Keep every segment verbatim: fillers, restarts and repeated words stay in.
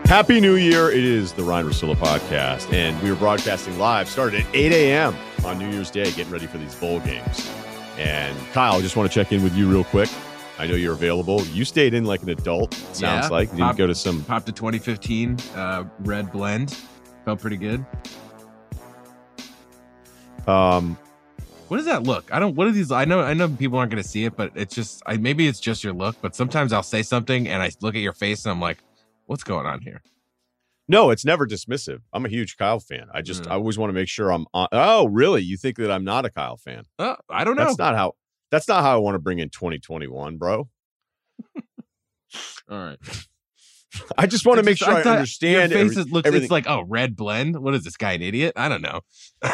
Happy New Year. It is the Ryan Russillo podcast, and we are broadcasting live, started at eight a.m. on New Year's Day, getting ready for these bowl games. And Kyle, I just want to check in with you real quick. I know you're available. You stayed in like an adult, it sounds yeah, like. You didn't popped, go to some... Popped a twenty fifteen uh, red blend. Felt pretty good. Um, What does that look? I don't, what are these? I know, I know people aren't going to see it, but it's just, I maybe it's just your look, but sometimes I'll say something and I look at your face and I'm like, what's going on here? No, it's never dismissive. I'm a huge Kyle fan. I just, Mm. I always want to make sure I'm on. Oh, really? You think that I'm not a Kyle fan? Uh, I don't know. That's not how, that's not how I want to bring in twenty twenty-one, bro. All right. I just want to I make just- sure I, thought understand. Your face every- is, looks, everything. it's like, oh, red blend. What is this guy, an idiot? I don't know.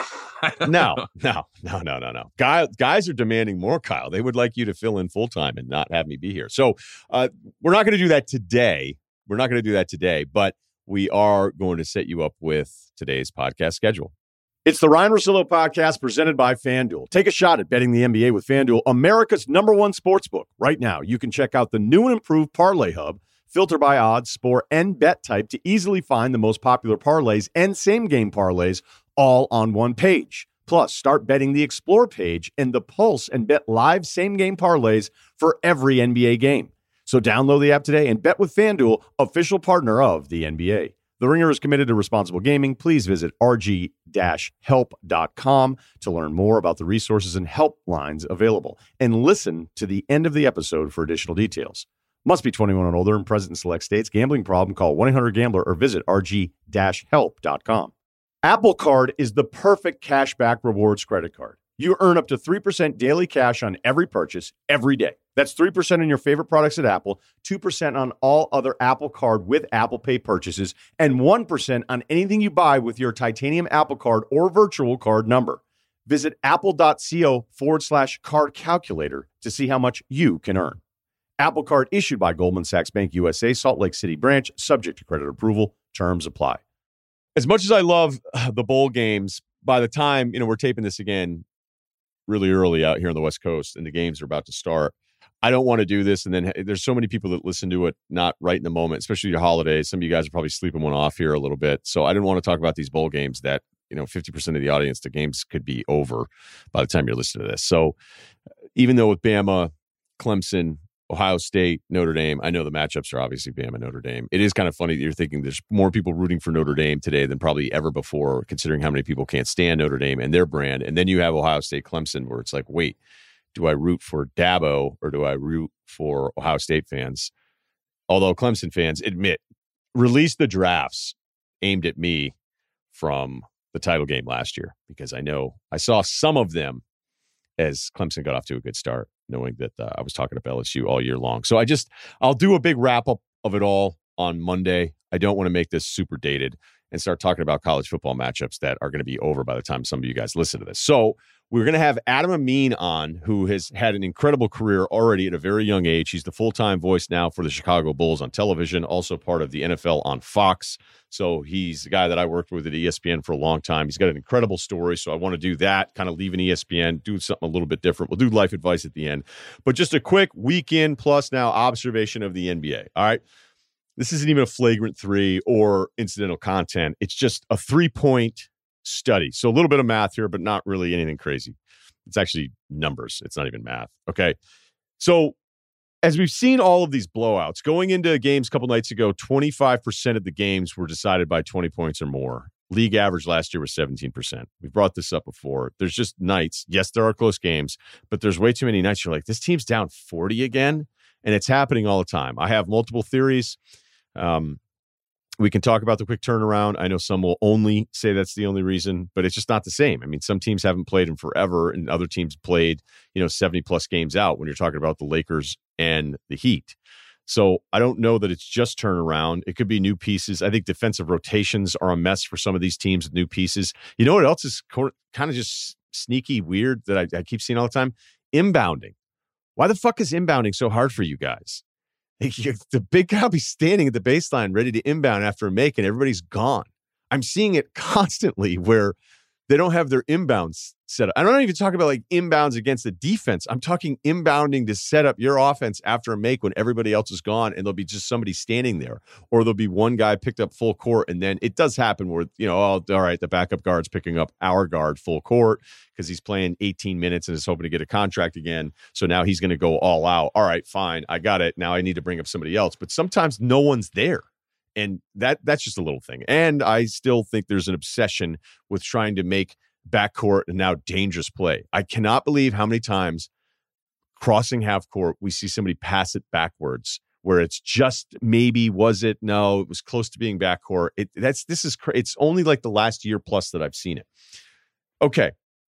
I don't No, know. no, no, no, no, no. Guy, guys are demanding more, Kyle. They would like you to fill in full time and not have me be here. So uh, we're not going to do that today. We're not going to do that today, but we are going to set you up with today's podcast schedule. It's the Ryan Russillo podcast presented by FanDuel. Take a shot at betting the N B A with FanDuel, America's number one sportsbook. Right now, you can check out the new and improved Parlay Hub. Filter by odds, score, and bet type to easily find the most popular parlays and same-game parlays all on one page. Plus, start betting the Explore page and the Pulse and bet live same-game parlays for every N B A game. So download the app today and bet with FanDuel, official partner of the N B A. The Ringer is committed to responsible gaming. Please visit r g dash help dot com to learn more about the resources and helplines available. And listen to the end of the episode for additional details. Must be twenty-one and older and present in select states. Gambling problem? Call one eight hundred gambler or visit r g dash help dot com. Apple Card is the perfect cashback rewards credit card. You earn up to three percent daily cash on every purchase every day. That's three percent on your favorite products at Apple, two percent on all other Apple Card with Apple Pay purchases, and one percent on anything you buy with your titanium Apple Card or virtual card number. Visit apple.co forward slash card calculator to see how much you can earn. Apple Card issued by Goldman Sachs Bank U S A, Salt Lake City branch, subject to credit approval. Terms apply. As much as I love the bowl games, by the time, you know, we're taping this again really early out here on the West Coast and the games are about to start, I don't want to do this. And then there's so many people that listen to it not right in the moment, especially your holidays. Some of you guys are probably sleeping one off here a little bit. So I didn't want to talk about these bowl games that, you know, fifty percent of the audience, the games could be over by the time you're listening to this. So even though with Bama, Clemson, Ohio State, Notre Dame, I know the matchups are obviously Bama, Notre Dame. It is kind of funny that you're thinking there's more people rooting for Notre Dame today than probably ever before, considering how many people can't stand Notre Dame and their brand. And then you have Ohio State, Clemson, where it's like, wait, do I root for Dabo or do I root for Ohio State fans? Although Clemson fans admit, release the drafts aimed at me from the title game last year, because I know I saw some of them as Clemson got off to a good start, knowing that uh, I was talking to L S U all year long. So I just, I'll do a big wrap up of it all on Monday. I don't want to make this super dated and start talking about college football matchups that are going to be over by the time some of you guys listen to this. So we're going to have Adam Amin on, who has had an incredible career already at a very young age. He's the full-time voice now for the Chicago Bulls on television, also part of the N F L on Fox. So he's the guy that I worked with at E S P N for a long time. He's got an incredible story. So I want to do that, kind of leaving E S P N, do something a little bit different. We'll do life advice at the end. But just a quick weekend plus now observation of the N B A. All right. This isn't even a flagrant three or incidental content. It's just a three-point study. So a little bit of math here, but not really anything crazy. It's actually numbers. It's not even math. Okay. So as we've seen all of these blowouts going into games a couple nights ago, twenty-five percent of the games were decided by twenty points or more. League average last year was seventeen percent. We've brought this up before. There's just nights. Yes, there are close games, but there's way too many nights. You're like, this team's down forty again. And it's happening all the time. I have multiple theories. Um, We can talk about the quick turnaround. I know some will only say that's the only reason, but it's just not the same. I mean, some teams haven't played in forever, and other teams played, you know, seventy plus games out when you're talking about the Lakers and the Heat. So I don't know that it's just turnaround. It could be new pieces. I think defensive rotations are a mess for some of these teams with new pieces. You know what else is co- kind of just sneaky weird that I, I keep seeing all the time? Inbounding. Why the fuck is inbounding so hard for you guys? The big guy will be standing at the baseline ready to inbound after a make, and everybody's gone. I'm seeing it constantly where They don't have their inbounds set up. I don't even talk about like inbounds against the defense. I'm talking inbounding to set up your offense after a make when everybody else is gone, and there'll be just somebody standing there, or there'll be one guy picked up full court, and then it does happen where, you know, oh, all right, the backup guard's picking up our guard full court because he's playing eighteen minutes and is hoping to get a contract again. So now he's going to go all out. All right, fine, I got it. Now I need to bring up somebody else. But sometimes no one's there. And that that's just a little thing. And I still think there's an obsession with trying to make backcourt and now dangerous play. I cannot believe how many times crossing half court, we see somebody pass it backwards where it's just maybe, was it? No, it was close to being backcourt. It, that's, this is, it's only like the last year plus that I've seen it. Okay.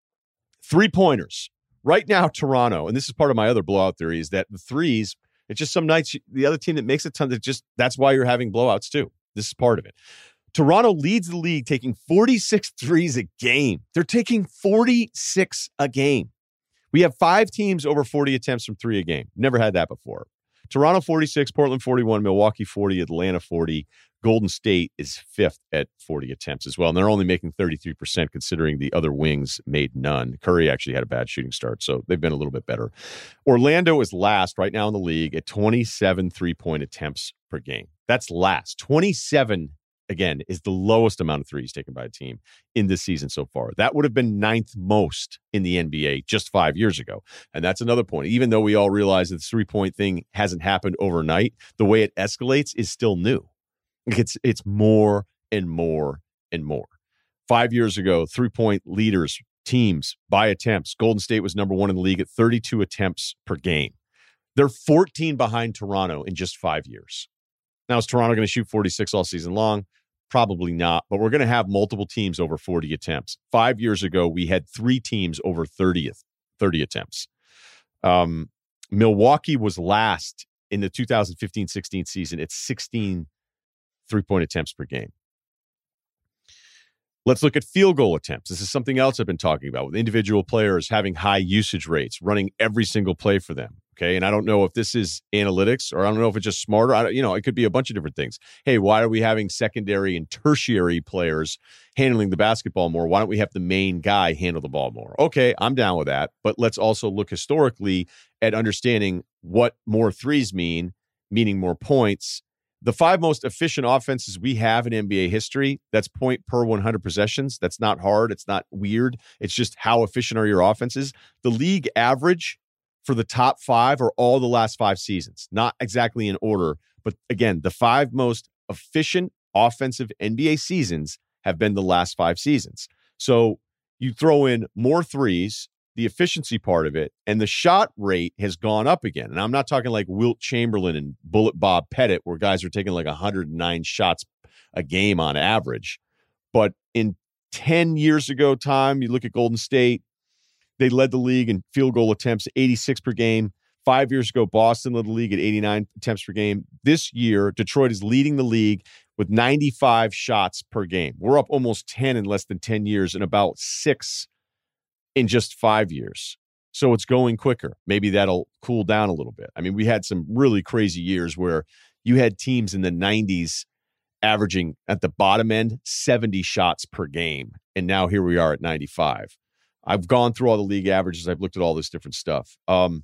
Three pointers right now, Toronto. And this is part of my other blowout theory is that the threes, it's just some nights, the other team that makes a ton that just, that's why you're having blowouts too. This is part of it. Toronto leads the league taking forty-six threes a game. They're taking forty-six a game. We have five teams over forty attempts from three a game. Never had that before. Toronto forty-six, Portland forty-one, Milwaukee forty, Atlanta forty. Golden State is fifth at forty attempts as well. And they're only making thirty-three percent considering the other wings made none. Curry actually had a bad shooting start, so they've been a little bit better. Orlando is last right now in the league at twenty-seven three-point attempts per game. That's last. twenty-seven, again, is the lowest amount of threes taken by a team in this season so far. That would have been ninth most in the N B A just five years ago. And that's another point. Even though we all realize that the three-point thing hasn't happened overnight, the way it escalates is still new. It's it's more and more and more. Five years ago, three-point leaders, teams by attempts. Golden State was number one in the league at thirty-two attempts per game. They're fourteen behind Toronto in just five years. Now, is Toronto going to shoot forty-six all season long? Probably not, but we're going to have multiple teams over forty attempts. Five years ago, we had three teams over thirty, thirty attempts. Um, Milwaukee was last in the two thousand fifteen sixteen season at sixteen three-point attempts per game. Let's look at field goal attempts. This is something else I've been talking about with individual players having high usage rates, running every single play for them. Okay. And I don't know if this is analytics or I don't know if it's just smarter. I don't, you know, it could be a bunch of different things. Hey, why are we having secondary and tertiary players handling the basketball more? Why don't we have the main guy handle the ball more? Okay, I'm down with that. But let's also look historically at understanding what more threes mean, meaning more points. The five most efficient offenses we have in N B A history, that's point per one hundred possessions. That's not hard. It's not weird. It's just how efficient are your offenses. The league average for the top five are all the last five seasons. Not exactly in order, but again, the five most efficient offensive N B A seasons have been the last five seasons. So you throw in more threes, the efficiency part of it, and the shot rate has gone up again. And I'm not talking like Wilt Chamberlain and Bullet Bob Pettit, where guys are taking like one hundred nine shots a game on average. But in ten years ago time, you look at Golden State, they led the league in field goal attempts, eighty-six per game. Five years ago, Boston led the league at eighty-nine attempts per game. This year, Detroit is leading the league with ninety-five shots per game. We're up almost ten in less than ten years and about six in just five years. So it's going quicker. Maybe that'll cool down a little bit. I mean, we had some really crazy years where you had teams in the nineties averaging at the bottom end seventy shots per game. And now here we are at ninety-five. I've gone through all the league averages. I've looked at all this different stuff. Um,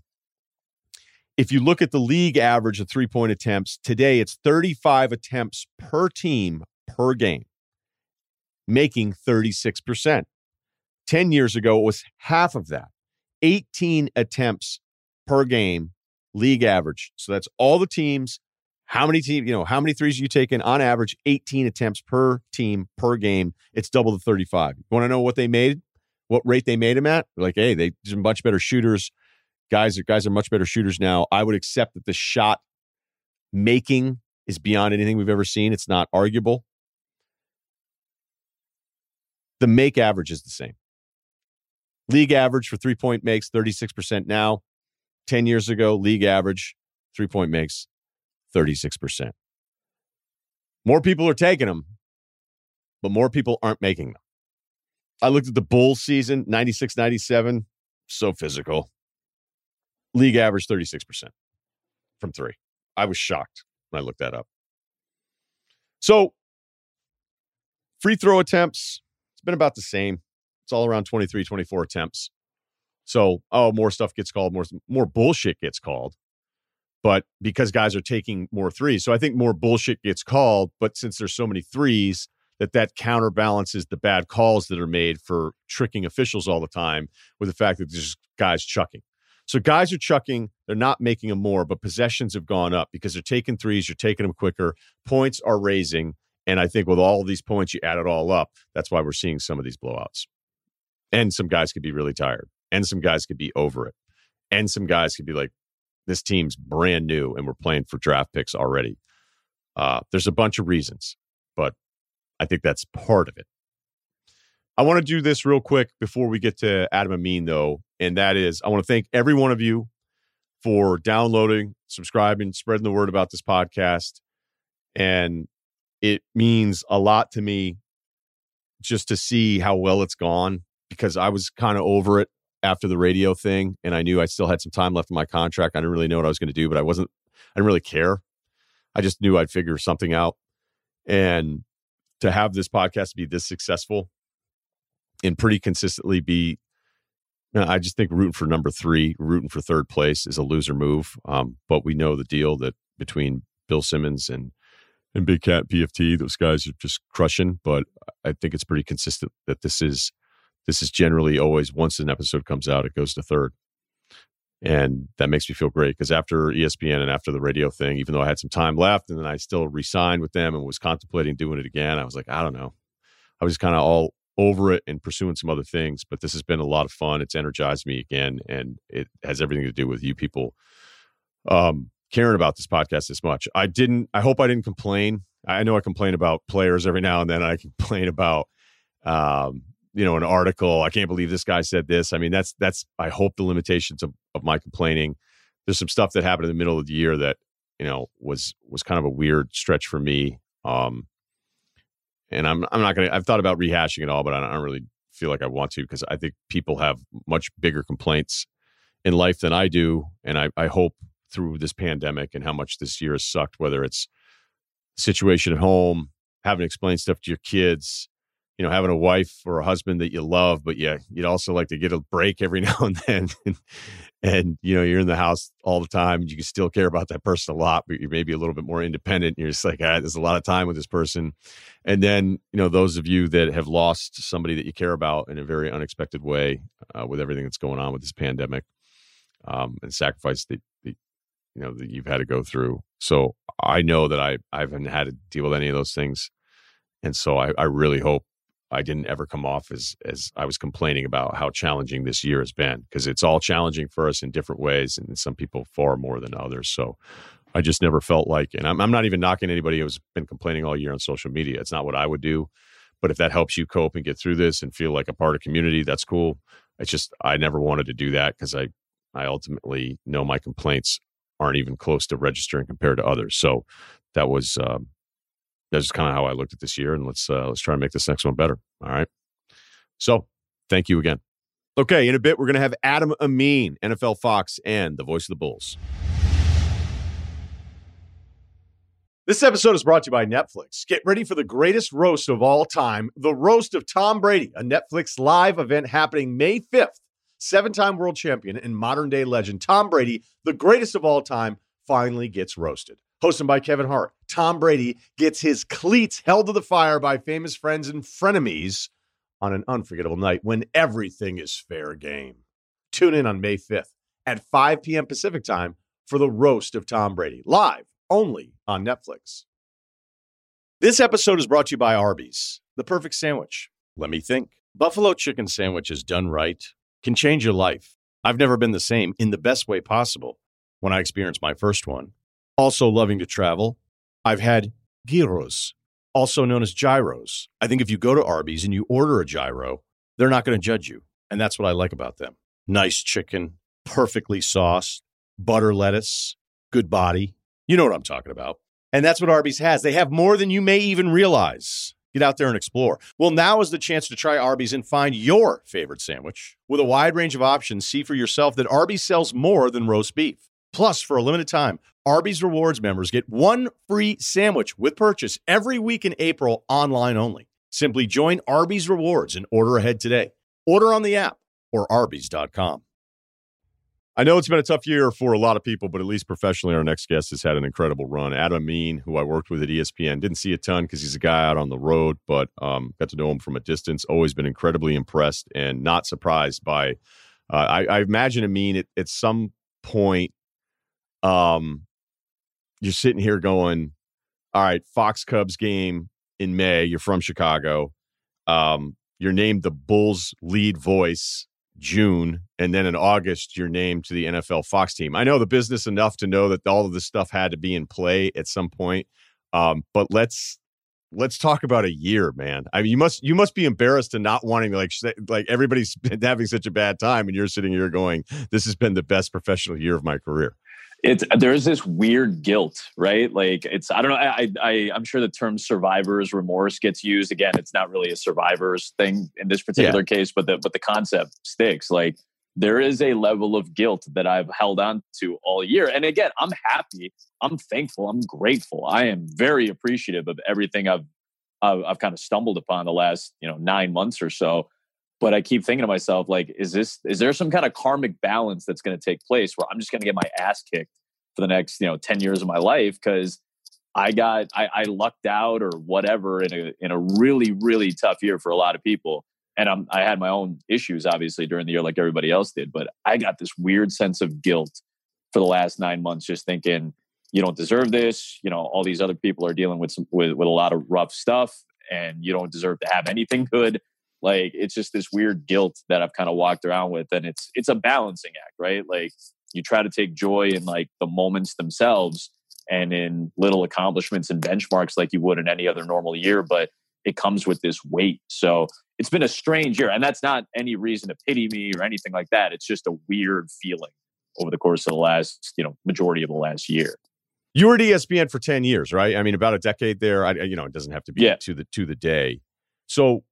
if you look at the league average of three-point attempts, today it's thirty-five attempts per team per game, making thirty-six percent. ten years ago, it was half of that. eighteen attempts per game, league average. So that's all the teams. How many teams, you know, how many threes are you taking? On average, eighteen attempts per team per game. It's double the thirty-five. You want to know what they made? What rate they made them at? Like, hey, they're much better shooters. Guys are guys are much better shooters now. I would accept that the shot making is beyond anything we've ever seen. It's not arguable. The make average is the same. League average for three-point makes thirty-six percent now. ten years ago, league average, three-point makes thirty-six percent. More people are taking them, but more people aren't making them. I looked at the Bulls season, ninety-six ninety-seven, so physical. League average, thirty-six percent from three. I was shocked when I looked that up. So, free throw attempts, it's been about the same. It's all around twenty-three, twenty-four attempts. So, oh, more stuff gets called, more more bullshit gets called. But because guys are taking more threes. So I think more bullshit gets called. But since there's so many threes, that that counterbalances the bad calls that are made for tricking officials all the time with the fact that there's just guys chucking. So guys are chucking. They're not making them more, but possessions have gone up because they're taking threes. You're taking them quicker. Points are raising. And I think with all of these points, you add it all up. That's why we're seeing some of these blowouts. And some guys could be really tired. And some guys could be over it. And some guys could be like, this team's brand new and we're playing for draft picks already. Uh, there's a bunch of reasons, but I think that's part of it. I want to do this real quick before we get to Adam Amin, though, and that is I want to thank every one of you for downloading, subscribing, spreading the word about this podcast. And it means a lot to me just to see how well it's gone, because I was kind of over it after the radio thing, and I knew I still had some time left in my contract. I didn't really know what I was going to do, but I wasn't, I didn't really care. I just knew I'd figure something out. And to have this podcast be this successful and pretty consistently be, you know, I just think rooting for number three, rooting for third place is a loser move. Um, but we know the deal that between Bill Simmons and and Big Cat P F T, those guys are just crushing. But I think it's pretty consistent that this is this is generally always, once an episode comes out, it goes to third. And that makes me feel great, because after E S P N and after the radio thing, even though I had some time left and then I still re-signed with them and was contemplating doing it again, I was like, I don't know. I was kind of all over it and pursuing some other things, but this has been a lot of fun. It's energized me again, and it has everything to do with you people um, caring about this podcast this much. I didn't, I hope I didn't complain. I know I complain about players every now and then. I complain about, um, you know, an article. I can't believe this guy said this. I mean, that's, that's, I hope the limitations of, of my complaining. There's some stuff that happened in the middle of the year that, you know, was, was kind of a weird stretch for me. Um, and I'm, I'm not going to, I've thought about rehashing it all, but I don't, I don't really feel like I want to, because I think people have much bigger complaints in life than I do. And I, I hope through this pandemic and how much this year has sucked, whether it's situation at home, having to explain stuff to your kids, you know, having a wife or a husband that you love, but yeah, you'd also like to get a break every now and then. and, and, you know, you're in the house all the time. You can still care about that person a lot, but you're maybe a little bit more independent. And you're just like, ah, there's a lot of time with this person. And then, you know, those of you that have lost somebody that you care about in a very unexpected way uh, with everything that's going on with this pandemic um, and sacrifice that, that, you know, that you've had to go through. So I know that I, I haven't had to deal with any of those things. And so I, I really hope I didn't ever come off as as I was complaining about how challenging this year has been, because it's all challenging for us in different ways, and some people far more than others. So I just never felt like, and I'm, I'm not even knocking anybody who's been complaining all year on social media. It's not what I would do. But if that helps you cope and get through this and feel like a part of community, that's cool. It's just, I never wanted to do that, because I, I ultimately know my complaints aren't even close to registering compared to others. So that was, um, that's just kind of how I looked at this year, and let's uh, let's try and make this next one better. All right. So thank you again. Okay, in a bit, we're going to have Adam Amin, N F L Fox, and the voice of the Bulls. This episode is brought to you by Netflix. Get ready for the greatest roast of all time, the Roast of Tom Brady, a Netflix live event happening May fifth. Seven-time world champion and modern-day legend Tom Brady, the greatest of all time, finally gets roasted. Hosted by Kevin Hart, Tom Brady gets his cleats held to the fire by famous friends and frenemies on an unforgettable night when everything is fair game. Tune in on May fifth at five p.m. Pacific time for the Roast of Tom Brady, live only on Netflix. This episode is brought to you by Arby's, the perfect sandwich. Let me think. Buffalo chicken sandwiches done right can change your life. I've never been the same in the best way possible when I experienced my first one. Also loving to travel, I've had gyros, also known as gyros. I think if you go to Arby's and you order a gyro, they're not going to judge you. And that's what I like about them. Nice chicken, perfectly sauced, butter lettuce, good body. You know what I'm talking about. And that's what Arby's has. They have more than you may even realize. Get out there and explore. Well, now is the chance to try Arby's and find your favorite sandwich. With a wide range of options, see for yourself that Arby's sells more than roast beef. Plus, for a limited time, Arby's Rewards members get one free sandwich with purchase every week in April, online only. Simply join Arby's Rewards and order ahead today. Order on the app or arby's dot com. I know it's been a tough year for a lot of people, but at least professionally, our next guest has had an incredible run. Adam Amin, who I worked with at E S P N, didn't see a ton because he's a guy out on the road, but um, got to know him from a distance. Always been incredibly impressed and not surprised by. Uh, I, I imagine Amin at, at some point, um, you're sitting here going, "All right, Fox Cubs game in May. You're from Chicago. Um, you're named the Bulls lead voice." June, and then in August, you're named to the N F L Fox team. I know the business enough to know that all of this stuff had to be in play at some point. Um, but let's let's talk about a year, man. I mean, you must you must be embarrassed to not wanting to like like everybody's been having such a bad time, and you're sitting here going, "This has been the best professional year of my career." It's there's this weird guilt, right? Like it's I don't know. I, I I'm sure the term survivor's remorse gets used. Again, it's not really a survivor's thing in this particular yeah. case, but the but the concept sticks. Like there is a level of guilt that I've held on to all year. And again, I'm happy. I'm thankful. I'm grateful. I am very appreciative of everything I've I've, I've kind of stumbled upon the last you know nine months or so. But I keep thinking to myself, like, is this, is there some kind of karmic balance that's going to take place where I'm just going to get my ass kicked for the next, you know, ten years of my life? Cause I got, I, I lucked out or whatever in a, in a really, really tough year for a lot of people. And I'm, I had my own issues obviously during the year like everybody else did, but I got this weird sense of guilt for the last nine months, just thinking, you don't deserve this. You know, all these other people are dealing with some, with, with a lot of rough stuff and you don't deserve to have anything good. Like, it's just this weird guilt that I've kind of walked around with. And it's, it's a balancing act, right? Like you try to take joy in like the moments themselves and in little accomplishments and benchmarks like you would in any other normal year, but it comes with this weight. So it's been a strange year, and that's not any reason to pity me or anything like that. It's just a weird feeling over the course of the last, you know, majority of the last year. You were at E S P N for ten years, right? I mean, about a decade there. I, you know, it doesn't have to be yeah. to the, to the day. So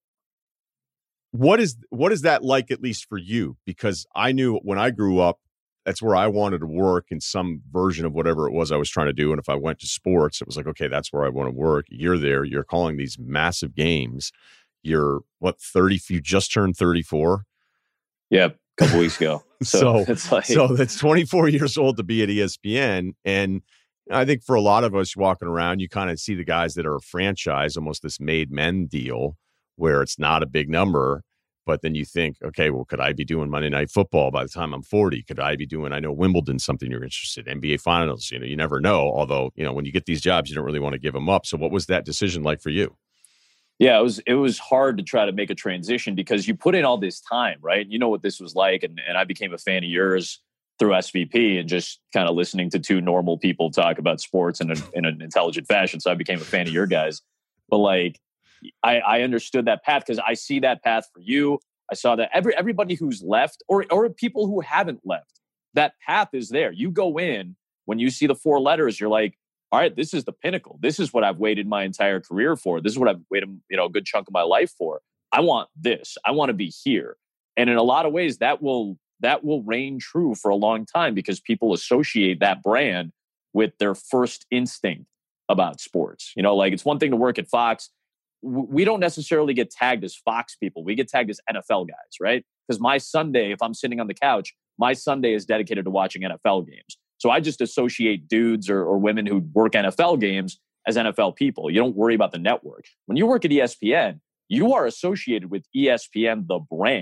What is what is that like, at least for you? Because I knew when I grew up, that's where I wanted to work in some version of whatever it was I was trying to do. And if I went to sports, it was like, okay, that's where I want to work. You're there. You're calling these massive games. You're, what, thirty? You just turned thirty-four? Yeah, a couple weeks ago. So, so, it's like... so that's twenty-four years old to be at E S P N. And I think for a lot of us walking around, you kind of see the guys that are a franchise, almost this made men deal, where it's not a big number, but then you think, okay, well, could I be doing Monday Night Football by the time I'm forty? Could I be doing, I know Wimbledon's something you're interested in, N B A Finals, you know, you never know. Although, you know, when you get these jobs, you don't really want to give them up. So what was that decision like for you? Yeah, it was, it was hard to try to make a transition because you put in all this time, right? You know what this was like. And, and I became a fan of yours through S V P and just kind of listening to two normal people talk about sports in, a, in an intelligent fashion. So I became a fan of your guys. But like, I, I understood that path because I see that path for you. I saw that every everybody who's left or or people who haven't left, that path is there. You go in, when you see the four letters, you're like, all right, this is the pinnacle. This is what I've waited my entire career for. This is what I've waited, you know, a good chunk of my life for. I want this. I want to be here. And in a lot of ways, that will that will reign true for a long time because people associate that brand with their first instinct about sports. You know, like it's one thing to work at Fox. We don't necessarily get tagged as Fox people. We get tagged as N F L guys, right? Because my Sunday, if I'm sitting on the couch, my Sunday is dedicated to watching N F L games. So I just associate dudes or, or women who work N F L games as N F L people. You don't worry about the network. When you work at E S P N, you are associated with E S P N, the brand.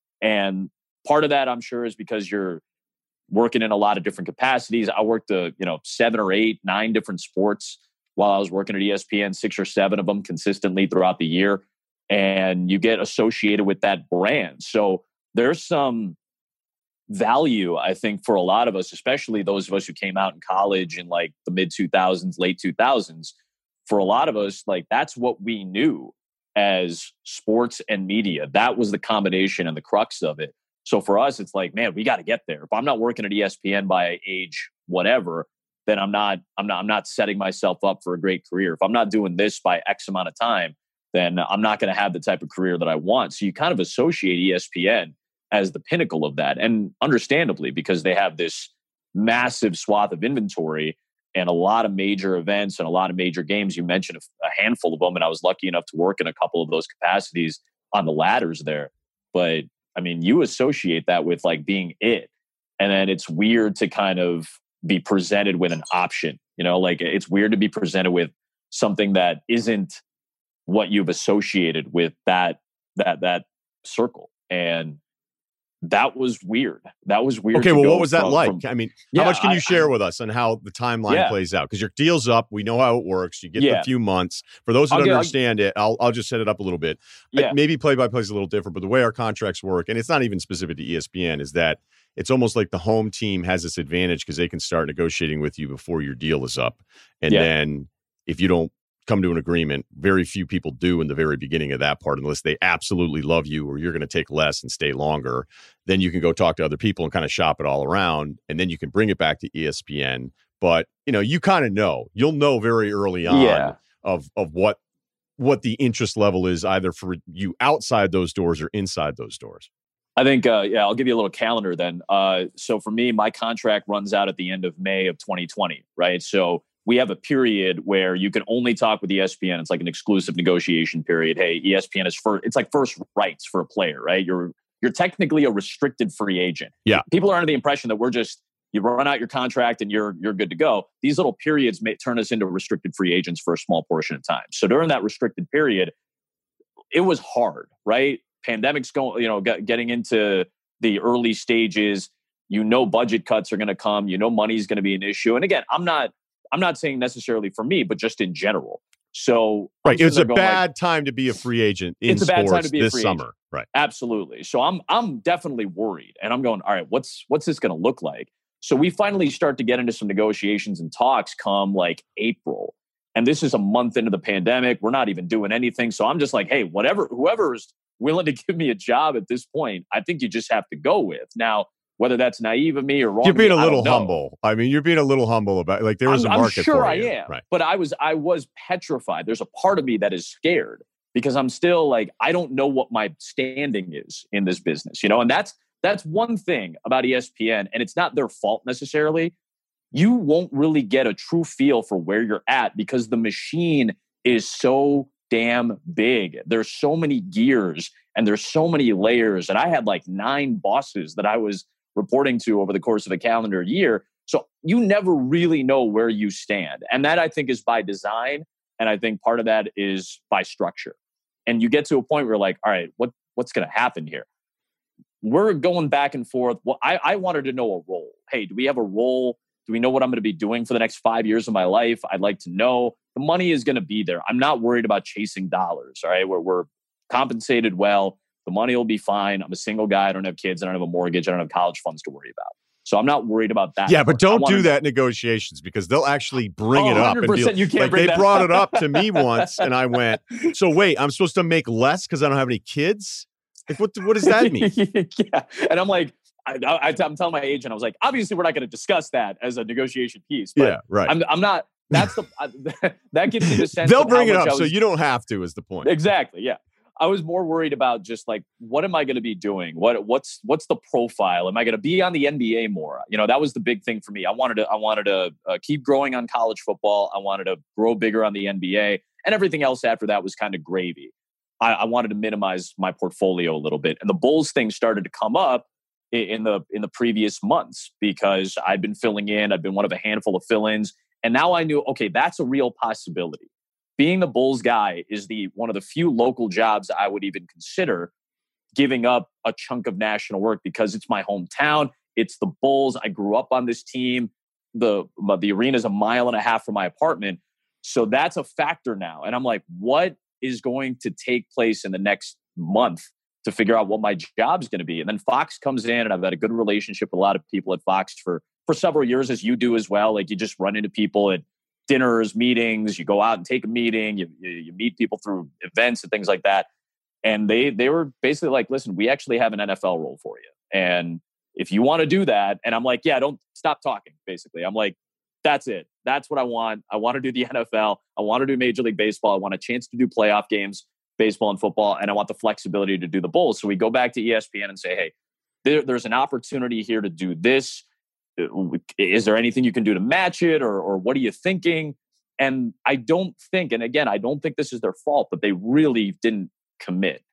And part of that, I'm sure, is because you're working in a lot of different capacities. I worked, uh, you know, seven or eight, nine different sports while I was working at E S P N, six or seven of them consistently throughout the year. And you get associated with that brand. So there's some value, I think, for a lot of us, especially those of us who came out in college in like the mid two thousands, late two thousands. For a lot of us, like that's what we knew as sports and media. That was the combination and the crux of it. So for us, it's like, man, we got to get there. If I'm not working at E S P N by age whatever, then I'm not, I'm not, I'm not setting myself up for a great career. If I'm not doing this by X amount of time, then I'm not going to have the type of career that I want. So you kind of associate E S P N as the pinnacle of that. And understandably, because they have this massive swath of inventory and a lot of major events and a lot of major games. You mentioned a handful of them, and I was lucky enough to work in a couple of those capacities on the ladders there. but I mean, you associate that with like being it. And then it's weird to kind of be presented with an option, you know, like it's weird to be presented with something that isn't what you've associated with that, that, that circle. And that was weird. That was weird. Okay, well, what was that from, like? From, from, I mean, yeah, how much can you I, share I, with us on how the timeline yeah. plays out? Because your deal's up. We know how it works. You get yeah. the few months. For those that I'll understand get, it, I'll I'll just set it up a little bit. Yeah. Maybe play-by-play is a little different, but the way our contracts work, and it's not even specific to E S P N, is that it's almost like the home team has this advantage because they can start negotiating with you before your deal is up. And yeah. then if you don't come to an agreement, very few people do in the very beginning of that part, unless they absolutely love you or you're going to take less and stay longer. Then you can go talk to other people and kind of shop it all around, and then you can bring it back to E S P N. But you know, you kind of know, you'll know very early on yeah. of of what what the interest level is, either for you outside those doors or inside those doors. I think, uh, yeah, I'll give you a little calendar then. Uh, so for me, my contract runs out at the end of May of twenty twenty, right? So we have a period where you can only talk with E S P N. It's like an exclusive negotiation period. Hey, E S P N is first. It's like first rights for a player, right? You're you're technically a restricted free agent. Yeah. People are under the impression that we're just you run out your contract and you're you're good to go. These little periods may turn us into restricted free agents for a small portion of time. So during that restricted period, it was hard, right? Pandemic's going, you know, get, getting into the early stages. You know, budget cuts are going to come. You know, money's going to be an issue. And again, I'm not. I'm not saying necessarily for me, but just in general. So right, it's a bad like, time to be a free agent in it's a bad sports time to be this a free summer. Agent. Right, absolutely. So I'm I'm definitely worried, and I'm going, all right, what's what's this going to look like? So we finally start to get into some negotiations and talks come like April, and this is a month into the pandemic. We're not even doing anything. So I'm just like, hey, whatever, whoever's willing to give me a job at this point, I think you just have to go with now. Whether that's naive of me or wrong, you're being me, a little I humble. I mean, you're being a little humble about like there is I'm, a market I'm sure for I you. am, right. But I was I was petrified. There's a part of me that is scared because I'm still like I don't know what my standing is in this business, you know. And that's that's one thing about E S P N, and it's not their fault necessarily. You won't really get a true feel for where you're at because the machine is so damn big. There's so many gears and there's so many layers, and I had like nine bosses that I was reporting to over the course of a calendar year. So you never really know where you stand. And that I think is by design. And I think part of that is by structure. And you get to a point where you're like, all right, what, what's going to happen here? We're going back and forth. Well, I, I wanted to know a role. Hey, do we have a role? Do we know what I'm going to be doing for the next five years of my life? I'd like to know. The money is going to be there. I'm not worried about chasing dollars. All right. We're, we're compensated well. The money will be fine. I'm a single guy. I don't have kids. I don't have a mortgage. I don't have college funds to worry about. So I'm not worried about that. Yeah, but don't do that in negotiations because they'll actually bring oh, it up. And be, you can't like bring they that brought up. it up to me once, and I went, "So wait, I'm supposed to make less because I don't have any kids? Like, what? What does that mean?" Yeah, and I'm like, I, I, I'm telling my agent, I was like, obviously, we're not going to discuss that as a negotiation piece. But yeah, right. I'm, I'm not. That's the I, that gives you the sense. They'll of bring how it much up, I was, so you don't have to. Is the point exactly? Yeah. I was more worried about just like, what am I going to be doing? What what's what's the profile? Am I going to be on the N B A more? You know, that was the big thing for me. I wanted to I wanted to uh, keep growing on college football. I wanted to grow bigger on the N B A, and everything else after that was kind of gravy. I, I wanted to minimize my portfolio a little bit, and the Bulls thing started to come up in, in the in the previous months because I'd been filling in. I'd been one of a handful of fill-ins, and now I knew, okay, that's a real possibility. Being the Bulls guy is the one of the few local jobs I would even consider giving up a chunk of national work because it's my hometown. It's the Bulls. I grew up on this team. The, the arena is a mile and a half from my apartment. So that's a factor now. And I'm like, what is going to take place in the next month to figure out what my job's going to be? And then Fox comes in, and I've had a good relationship with a lot of people at Fox for, for several years, as you do as well. Like you just run into people at dinners, meetings, you go out and take a meeting, you, you you meet people through events and things like that. And they they were basically like, listen, we actually have an N F L role for you. And if you want to do that, and I'm like, yeah, don't stop talking, basically. I'm like, that's it. That's what I want. I want to do the N F L. I want to do Major League Baseball. I want a chance to do playoff games, baseball and football, and I want the flexibility to do the Bulls. So we go back to E S P N and say, hey, there, there's an opportunity here to do this. Is there anything you can do to match it, or or what are you thinking? And I don't think, and again, I don't think this is their fault, but they really didn't commit.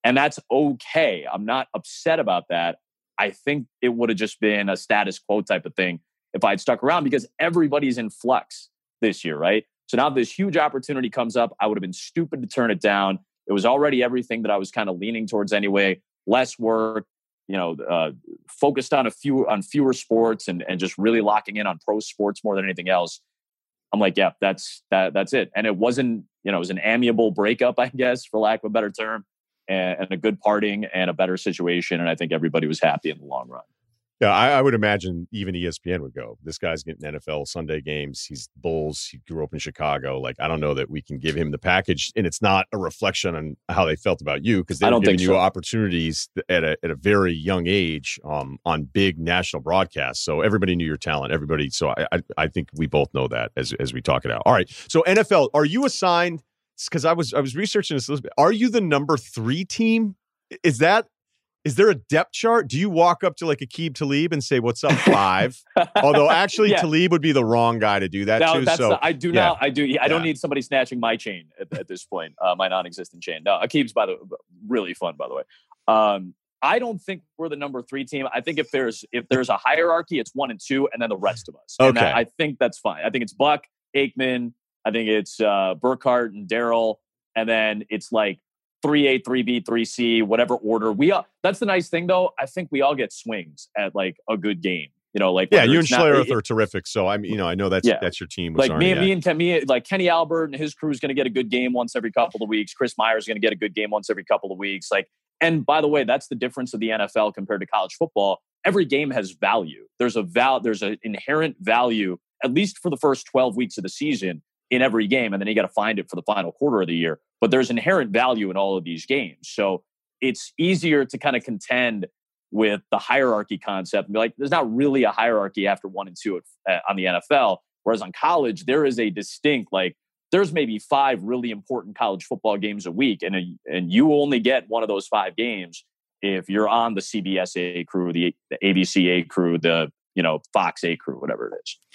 And that's okay. I'm not upset about that. I think it would have just been a status quo type of thing if I'd stuck around, because everybody's in flux this year, right? So now this huge opportunity comes up. I would have been stupid to turn it down. It was already everything that I was kind of leaning towards anyway. Less work, you know, uh, focused on a few on fewer sports and and just really locking in on pro sports more than anything else. I'm like, yeah, that's that that's it. And it wasn't, you know, it was an amiable breakup, I guess, for lack of a better term, and, and a good parting and a better situation. And I think everybody was happy in the long run. Yeah, I, I would imagine even E S P N would go, this guy's getting N F L Sunday games. He's Bulls. He grew up in Chicago. Like, I don't know that we can give him the package. And it's not a reflection on how they felt about you, because they're giving you so. opportunities at a at a very young age um, on big national broadcasts. So everybody knew your talent. Everybody. So I, I I think we both know that as as we talk it out. All right. So N F L, are you assigned? Because I was I was researching this a little bit. Are you the number three team? Is that? Is there a depth chart? Do you walk up to like Aqib Talib and say, "What's up, five?" Although actually, yeah. Talib would be the wrong guy to do that no, too. That's so the, I do yeah. not. I do. I don't yeah. need somebody snatching my chain at, at this point. Uh, my non-existent chain. No, Aqib's by the really fun, by the way. Um, I don't think we're the number three team. I think if there's if there's a hierarchy, it's one and two, and then the rest of us. And okay, that, I think that's fine. I think it's Buck, Aikman. I think it's uh, Burkhardt and Daryl, and then it's like three A, three B, three C, whatever order. We all, that's the nice thing, though. I think we all get swings at like a good game. You know, like yeah, you and Schlereth are terrific. So I mean, you know, I know that's yeah. that's your team. Like me and me and me, like Kenny Albert and his crew is going to get a good game once every couple of weeks. Chris Myers is going to get a good game once every couple of weeks. Like, and by the way, that's the difference of the N F L compared to college football. Every game has value. There's a val. There's an inherent value, at least for the first twelve weeks of the season, in every game, and then you got to find it for the final quarter of the year. But there's inherent value in all of these games. So it's easier to kind of contend with the hierarchy concept and be like, there's not really a hierarchy after one and two at, uh, on the N F L. Whereas on college, there is a distinct, like, there's maybe five really important college football games a week. And, a, and you only get one of those five games if you're on the C B S A crew, the, the A B C A crew, the, you know, Fox A crew, whatever it is.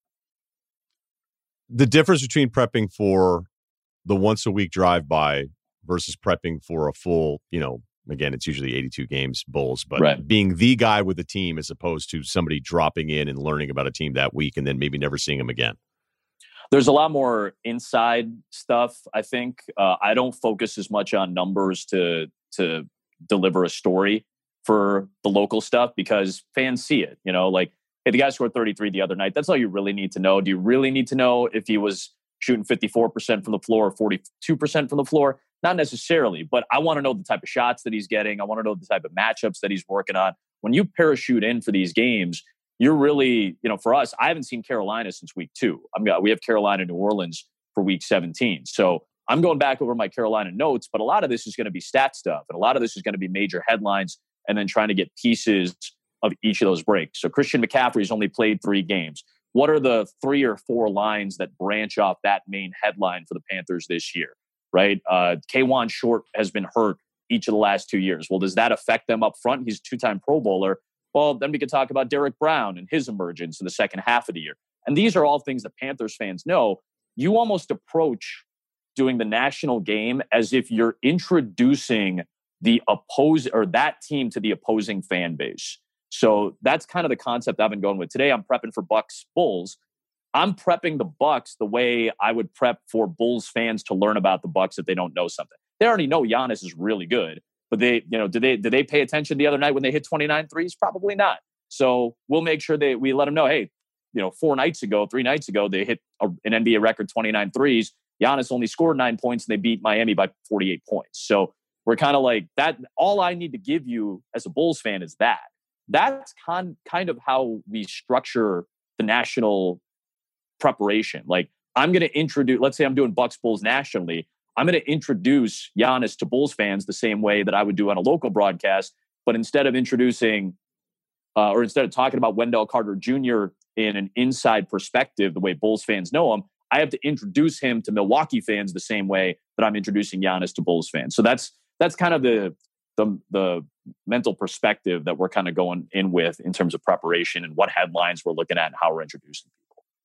The difference between prepping for the once a week drive by versus prepping for a full, you know, again, it's usually eighty-two games, Bulls, but right. being the guy with the team as opposed to somebody dropping in and learning about a team that week and then maybe never seeing them again. There's a lot more inside stuff, I think. Uh, I don't focus as much on numbers to to deliver a story for the local stuff because fans see it, you know, like, hey, the guy scored thirty-three the other night. That's all you really need to know. Do you really need to know if he was shooting fifty-four percent from the floor or forty-two percent from the floor? Not necessarily, but I want to know the type of shots that he's getting. I want to know the type of matchups that he's working on. When you parachute in for these games, you're really, you know, for us, I haven't seen Carolina since week two. I'm got, we have Carolina, New Orleans for week seventeen. So I'm going back over my Carolina notes, but a lot of this is going to be stat stuff. And a lot of this is going to be major headlines and then trying to get pieces of each of those breaks. So Christian McCaffrey's only played three games. What are the three or four lines that branch off that main headline for the Panthers this year, right? Uh, K'Wan Short has been hurt each of the last two years. Well, does that affect them up front? He's a two-time Pro Bowler. Well, then we could talk about Derek Brown and his emergence in the second half of the year. And these are all things that Panthers fans know. You almost approach doing the national game as if you're introducing the oppose or that team to the opposing fan base. So that's kind of the concept I've been going with. Today I'm prepping for Bucks Bulls. I'm prepping the Bucks the way I would prep for Bulls fans to learn about the Bucks if they don't know something. They already know Giannis is really good, but they, you know, did they did they pay attention the other night when they hit twenty-nine threes? Probably not. So we'll make sure that we let them know, hey, you know, four nights ago, three nights ago, they hit a, an N B A record twenty-nine threes. Giannis only scored nine points and they beat Miami by forty-eight points. So we're kind of like that. All I need to give you as a Bulls fan is that. That's con- kind of how we structure the national preparation. Like, I'm going to introduce, let's say I'm doing Bucks Bulls nationally. I'm going to introduce Giannis to Bulls fans the same way that I would do on a local broadcast. But instead of introducing, uh, or instead of talking about Wendell Carter Junior in an inside perspective, the way Bulls fans know him, I have to introduce him to Milwaukee fans the same way that I'm introducing Giannis to Bulls fans. So that's that's kind of the the, the mental perspective that we're kind of going in with in terms of preparation and what headlines we're looking at and how we're introducing people.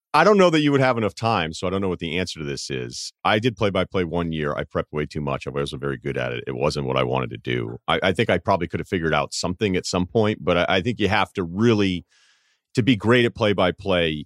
I don't know that you would have enough time, so I don't know what the answer to this is. I did play-by-play one year. I prepped way too much. I wasn't very good at it. It wasn't what I wanted to do. I, I think I probably could have figured out something at some point, but I, I think you have to really, to be great at play-by-play,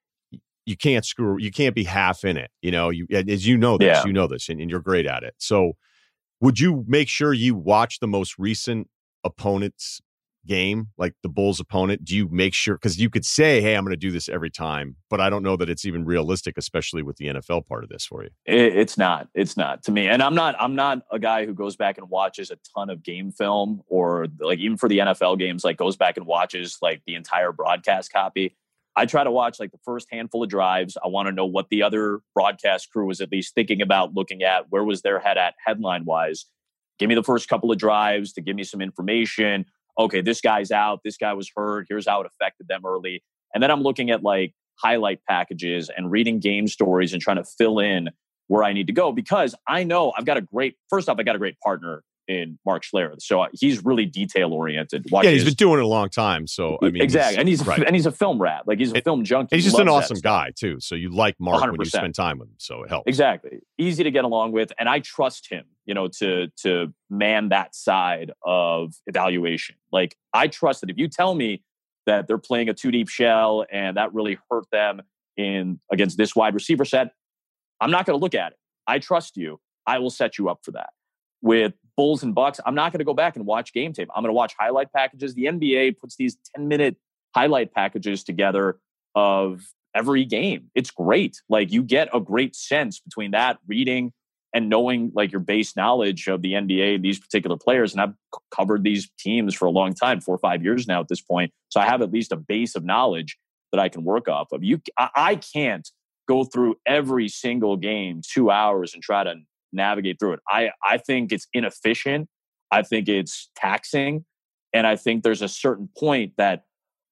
you can't screw, you can't be half in it. You know, you as you know this, Yeah. you know this, and, and you're great at it. So would you make sure you watch the most recent opponent's game, like the Bulls opponent? Do you make sure, because you could say, hey, I'm going to do this every time, but I don't know that it's even realistic, especially with the N F L part of this for you. It, it's not. It's not to me. And I'm not. I'm not a guy who goes back and watches a ton of game film, or like even for the N F L games, like goes back and watches like the entire broadcast copy. I try to watch like the first handful of drives. I want to know what the other broadcast crew was at least thinking about, looking at, where was their head at headline wise. Give me the first couple of drives to give me some information. Okay, this guy's out, this guy was hurt, here's how it affected them early. And then I'm looking at like highlight packages and reading game stories and trying to fill in where I need to go, because I know I've got a great, first off, I got a great partner in Mark Schlereth. So he's really detail oriented. Yeah, he's been doing it a long time. So I mean, exactly. he's, and he's right. and he's a film rat. Like he's a it, film junkie. He's just he an loves awesome guy too. So you like Mark one hundred percent when you spend time with him. So it helps. Exactly. Easy to get along with. And I trust him, you know, to to man that side of evaluation. Like I trust that if you tell me that they're playing a two deep shell and that really hurt them in against this wide receiver set, I'm not going to look at it. I trust you. I will set you up for that. With Bulls and Bucks, I'm not going to go back and watch game tape. I'm going to watch highlight packages. The N B A puts these ten minute highlight packages together of every game. It's great. Like you get a great sense between that reading and knowing like your base knowledge of the N B A, these particular players. And I've c- covered these teams for a long time, four or five years now at this point. So I have at least a base of knowledge that I can work off of. You, I, I can't go through every single game two hours and try to navigate through it. I, I think it's inefficient. I think it's taxing. And I think there's a certain point that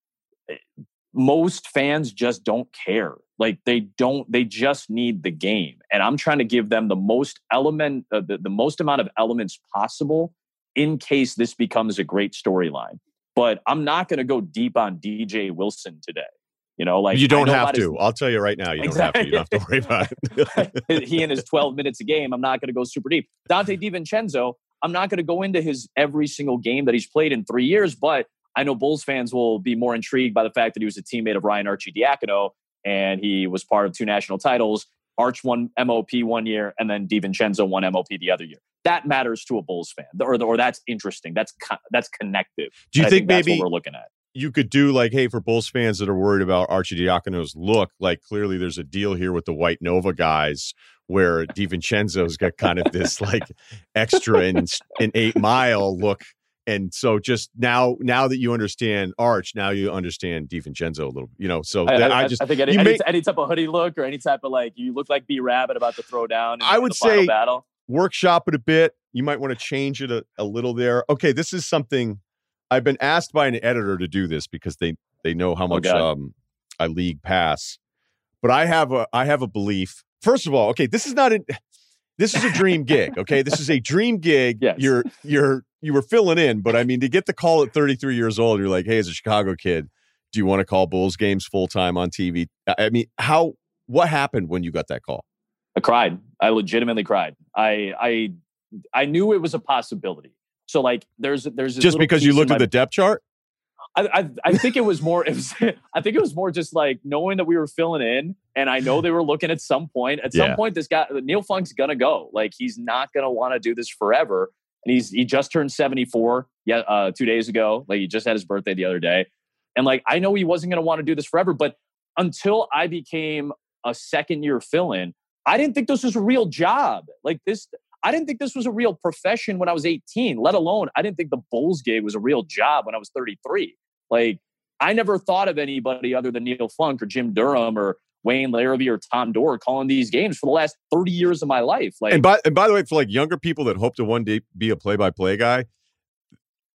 most fans just don't care. Like they don't, they just need the game. And I'm trying to give them the most element, uh, the, the most amount of elements possible in case this becomes a great storyline. But I'm not going to go deep on D J Wilson today. You know, like you don't have to. His, I'll tell you right now, you exactly. don't have to. You don't have to worry about it. He and his twelve minutes a game, I'm not going to go super deep. Dante DiVincenzo, I'm not going to go into his every single game that he's played in three years, but I know Bulls fans will be more intrigued by the fact that he was a teammate of Ryan Arcidiacono and he was part of two national titles. Arch won M O P one year and then DiVincenzo won M O P the other year. That matters to a Bulls fan, or, or that's interesting. That's that's connective. Do you think, think that's maybe what we're looking at? You could do like, hey, for Bulls fans that are worried about Arcidiacono's look, like clearly there's a deal here with the White Nova guys where DiVincenzo's got kind of this like extra in an eight mile look. And so just now, now that you understand Arch, now you understand DiVincenzo a little, you know, so I, I, I just, I think any, any, make, any type of hoodie look or any type of like, you look like B Rabbit about to throw down. In, I would in the final say battle. Workshop it a bit. You might want to change it a, a little there. Okay. This is something I've been asked by an editor to do this because they, they know how much oh um, I league pass, but I have a, I have a belief. First of all, okay, this is not a, this is a dream gig. Okay. This is a dream gig. Yes. You're, you're, you were filling in, but I mean, to get the call at thirty-three years old, you're like, hey, as a Chicago kid, do you want to call Bulls games full time on T V? I mean, how, what happened when you got that call? I cried. I legitimately cried. I, I, I knew it was a possibility. So like, there's, there's this just because you looked at the depth chart. I, I, I think it was more. It was, I think it was more just like knowing that we were filling in, and I know they were looking at some point. At some yeah. point, this guy Neil Funk's gonna go. Like he's not gonna want to do this forever. And he's he just turned seventy-four. Yeah, uh, two days ago. Like he just had his birthday the other day, and like I know he wasn't gonna want to do this forever. But until I became a second year fill-in, I didn't think this was a real job. Like this. I didn't think this was a real profession when I was eighteen, let alone I didn't think the Bulls gig was a real job when I was thirty-three. Like, I never thought of anybody other than Neil Funk or Jim Durham or Wayne Larrabee or Tom Dorr calling these games for the last thirty years of my life. Like, and by, and by the way, for like younger people that hope to one day be a play-by-play guy,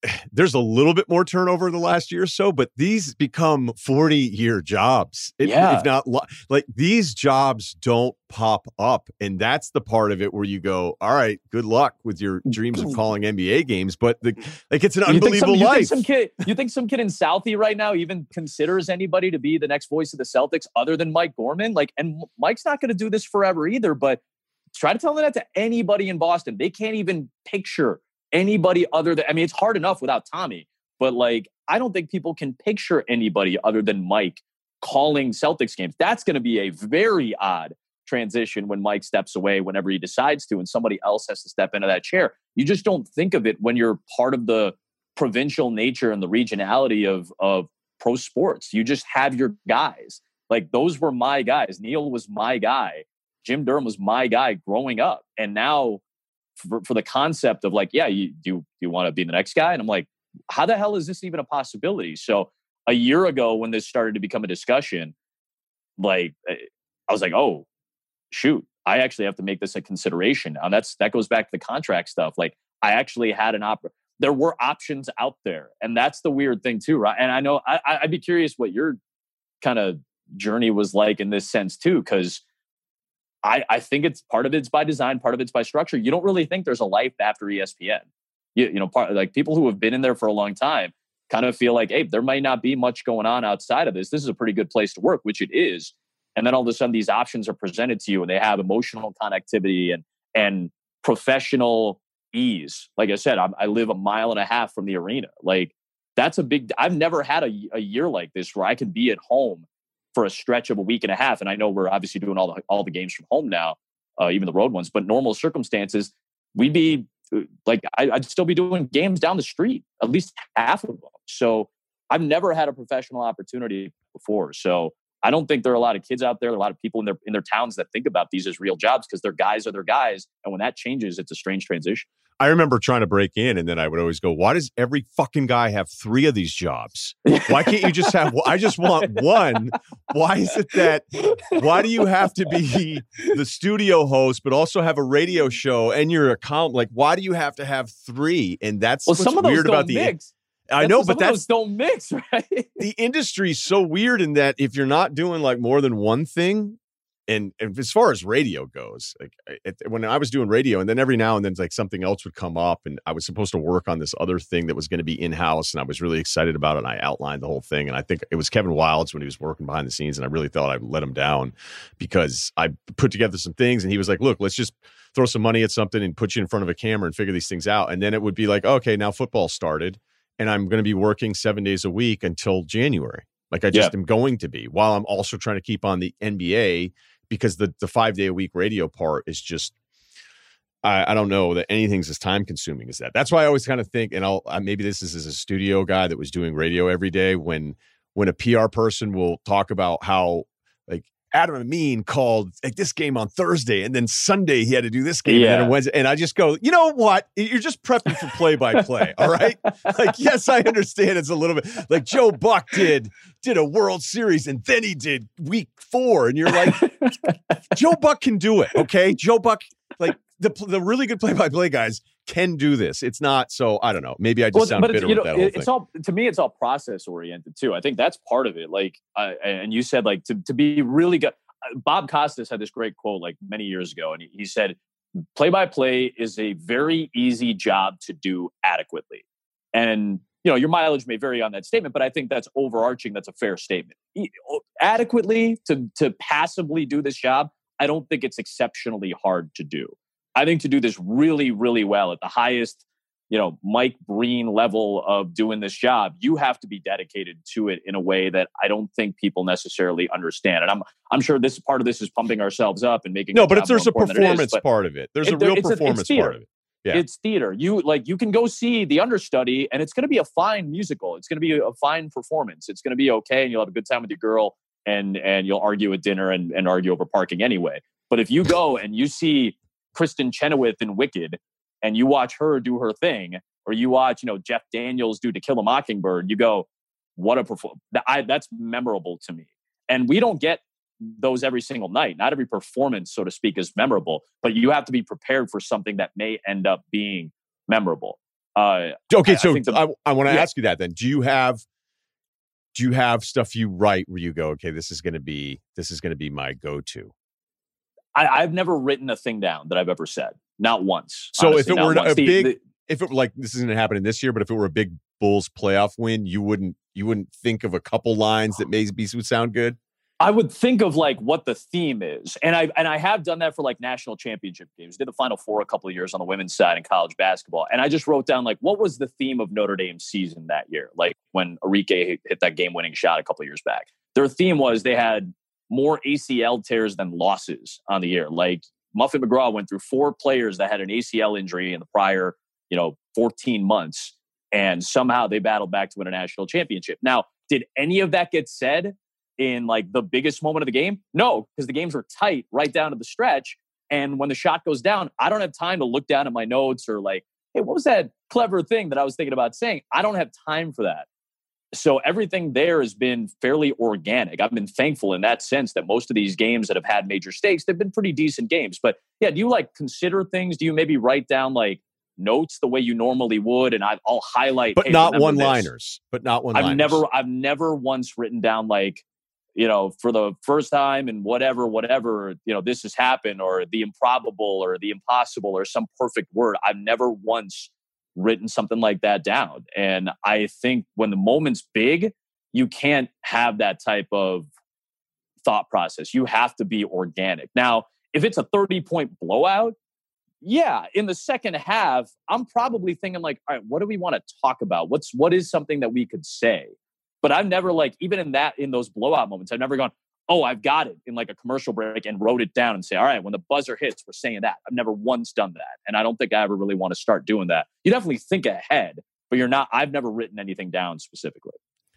there's a little bit more turnover the last year or so, but these become forty year jobs. It, yeah. If not lo- like these jobs don't pop up. And that's the part of it where you go, all right, good luck with your dreams of calling N B A games. But the, like, it's an you unbelievable think some, you life. Think some kid, you think some kid in Southie right now even considers anybody to be the next voice of the Celtics other than Mike Gorman? Like, and Mike's not going to do this forever either, but try to tell that to anybody in Boston. They can't even picture anybody other than, I mean, it's hard enough without Tommy, but like, I don't think people can picture anybody other than Mike calling Celtics games. That's going to be a very odd transition when Mike steps away whenever he decides to, and somebody else has to step into that chair. You just don't think of it when you're part of the provincial nature and the regionality of, of pro sports. You just have your guys. Like, those were my guys. Neil was my guy. Jim Durham was my guy growing up. And now, For, for the concept of like, yeah, you do, do you want to be the next guy? And I'm like, how the hell is this even a possibility? So a year ago when this started to become a discussion, like I was like, oh, shoot, I actually have to make this a consideration. And that's, that goes back to the contract stuff. Like, I actually had an op. There were options out there. And that's the weird thing too, right? And I know I, I'd be curious what your kind of journey was like in this sense too, because I, I think it's part of it's by design, part of it's by structure. You don't really think there's a life after E S P N. You, you know, part, like people who have been in there for a long time kind of feel like, hey, there might not be much going on outside of this. This is a pretty good place to work, which it is. And then all of a sudden these options are presented to you and they have emotional connectivity and, and professional ease. Like I said, I'm, I live a mile and a half from the arena. Like, that's a big, I've never had a, a year like this where I can be at home for a stretch of a week and a half. And I know we're obviously doing all the, all the games from home now, uh, even the road ones, but normal circumstances, we'd be like, I, I'd still be doing games down the street, at least half of them. So I've never had a professional opportunity before. So I don't think there are a lot of kids out there, a lot of people in their, in their towns that think about these as real jobs because their guys are their guys. And when that changes, it's a strange transition. I remember trying to break in, and then I would always go, why does every fucking guy have three of these jobs? Why can't you just have, I just want one. Why is it that, why do you have to be the studio host, but also have a radio show and your account? Like, why do you have to have three? And that's well, what's some of those weird don't about the mix. I That's know, what, but that's those don't mix, right? The industry's so weird in that if you're not doing like more than one thing, and, and as far as radio goes, like it, when I was doing radio, and then every now and then like something else would come up, and I was supposed to work on this other thing that was going to be in house, and I was really excited about it. And I outlined the whole thing, and I think it was Kevin Wildes when he was working behind the scenes, and I really thought I'd let him down because I put together some things, and he was like, "Look, let's just throw some money at something and put you in front of a camera and figure these things out." And then it would be like, okay, now football started, and I'm going to be working seven days a week until January. Like I just yeah. am going to be, while I'm also trying to keep on the N B A. Because the, the five day a week radio part is just, I, I don't know that anything's as time consuming as that. That's why I always kind of think, and I'll, maybe this is as a studio guy that was doing radio every day, when, when a P R person will talk about how like Adam Amin called like this game on Thursday, and then Sunday he had to do this game, yeah. and then Wednesday, and I just go, you know what? You're just prepping for play by play, all right? Like, yes, I understand it's a little bit like Joe Buck did did a World Series, and then he did week four, and you're like, Joe Buck can do it, okay? Joe Buck, like the the really good play by play guys can do this. It's not so. I don't know. Maybe I just well, sound bitter you know, with that whole it's thing. all to me. It's all process oriented too. I think that's part of it. Like, uh, and you said like to to be really good. Bob Costas had this great quote like many years ago, and he, he said, "Play by play is a very easy job to do adequately." And you know, your mileage may vary on that statement, but I think that's overarching. That's a fair statement. Adequately to to passably do this job, I don't think it's exceptionally hard to do. I think to do this really, really well at the highest, you know, Mike Breen level of doing this job, you have to be dedicated to it in a way that I don't think people necessarily understand. And I'm I'm sure this part of this is pumping ourselves up and making no, but it's, there's a performance is, part of it. There's it, a real it's performance a, part of it. Yeah. It's theater. You like you can go see The Understudy, and it's going to be a fine musical. It's going to be a, a fine performance. It's going to be okay, and you'll have a good time with your girl, and and you'll argue at dinner and, and argue over parking anyway. But if you go and you see Kristen Chenoweth in Wicked, and you watch her do her thing, or you watch, you know, Jeff Daniels do To Kill a Mockingbird, you go, what a performance. That's memorable to me. And we don't get those every single night. Not every performance, so to speak, is memorable, but you have to be prepared for something that may end up being memorable. Uh, okay, I, so I, think the, I, I want to yeah. ask you that then. Do you have do you have stuff you write where you go, okay, this is going to be this is going to be my go-to? I, I've never written a thing down that I've ever said, not once. So honestly, if it were a the, big, the, if it were like this isn't happening this year, but if it were a big Bulls playoff win, you wouldn't you wouldn't think of a couple lines that maybe would sound good? I would think of like what the theme is. And I and I have done that for like national championship games. Did the Final Four a couple of years on the women's side in college basketball. And I just wrote down like, what was the theme of Notre Dame's season that year? Like when Arike hit that game-winning shot a couple of years back. Their theme was they had more A C L tears than losses on the year. Like Muffet McGraw went through four players that had an A C L injury in the prior, you know, fourteen months. And somehow they battled back to win a national championship. Now, did any of that get said in like the biggest moment of the game? No, because the games were tight right down to the stretch. And when the shot goes down, I don't have time to look down at my notes or like, hey, what was that clever thing that I was thinking about saying? I don't have time for that. So everything there has been fairly organic. I've been thankful in that sense that most of these games that have had major stakes, they've been pretty decent games. But yeah, do you like consider things? Do you maybe write down like notes the way you normally would? And I'll highlight, but hey, not one-liners. But not one-liners. I've never, I've never once written down like, you know, for the first time and whatever, whatever, you know, this has happened or the improbable or the impossible or some perfect word. I've never once written something like that down. And I think when the moment's big, you can't have that type of thought process. You have to be organic. Now, if it's a thirty point blowout, yeah, in the second half, I'm probably thinking like, all right, what do we want to talk about? What's, what is something that we could say? But I've never like, even in that, in those blowout moments, I've never gone, oh, I've got it in like a commercial break and wrote it down and say, all right, when the buzzer hits, we're saying that. I've never once done that. And I don't think I ever really want to start doing that. You definitely think ahead, but you're not, I've never written anything down specifically.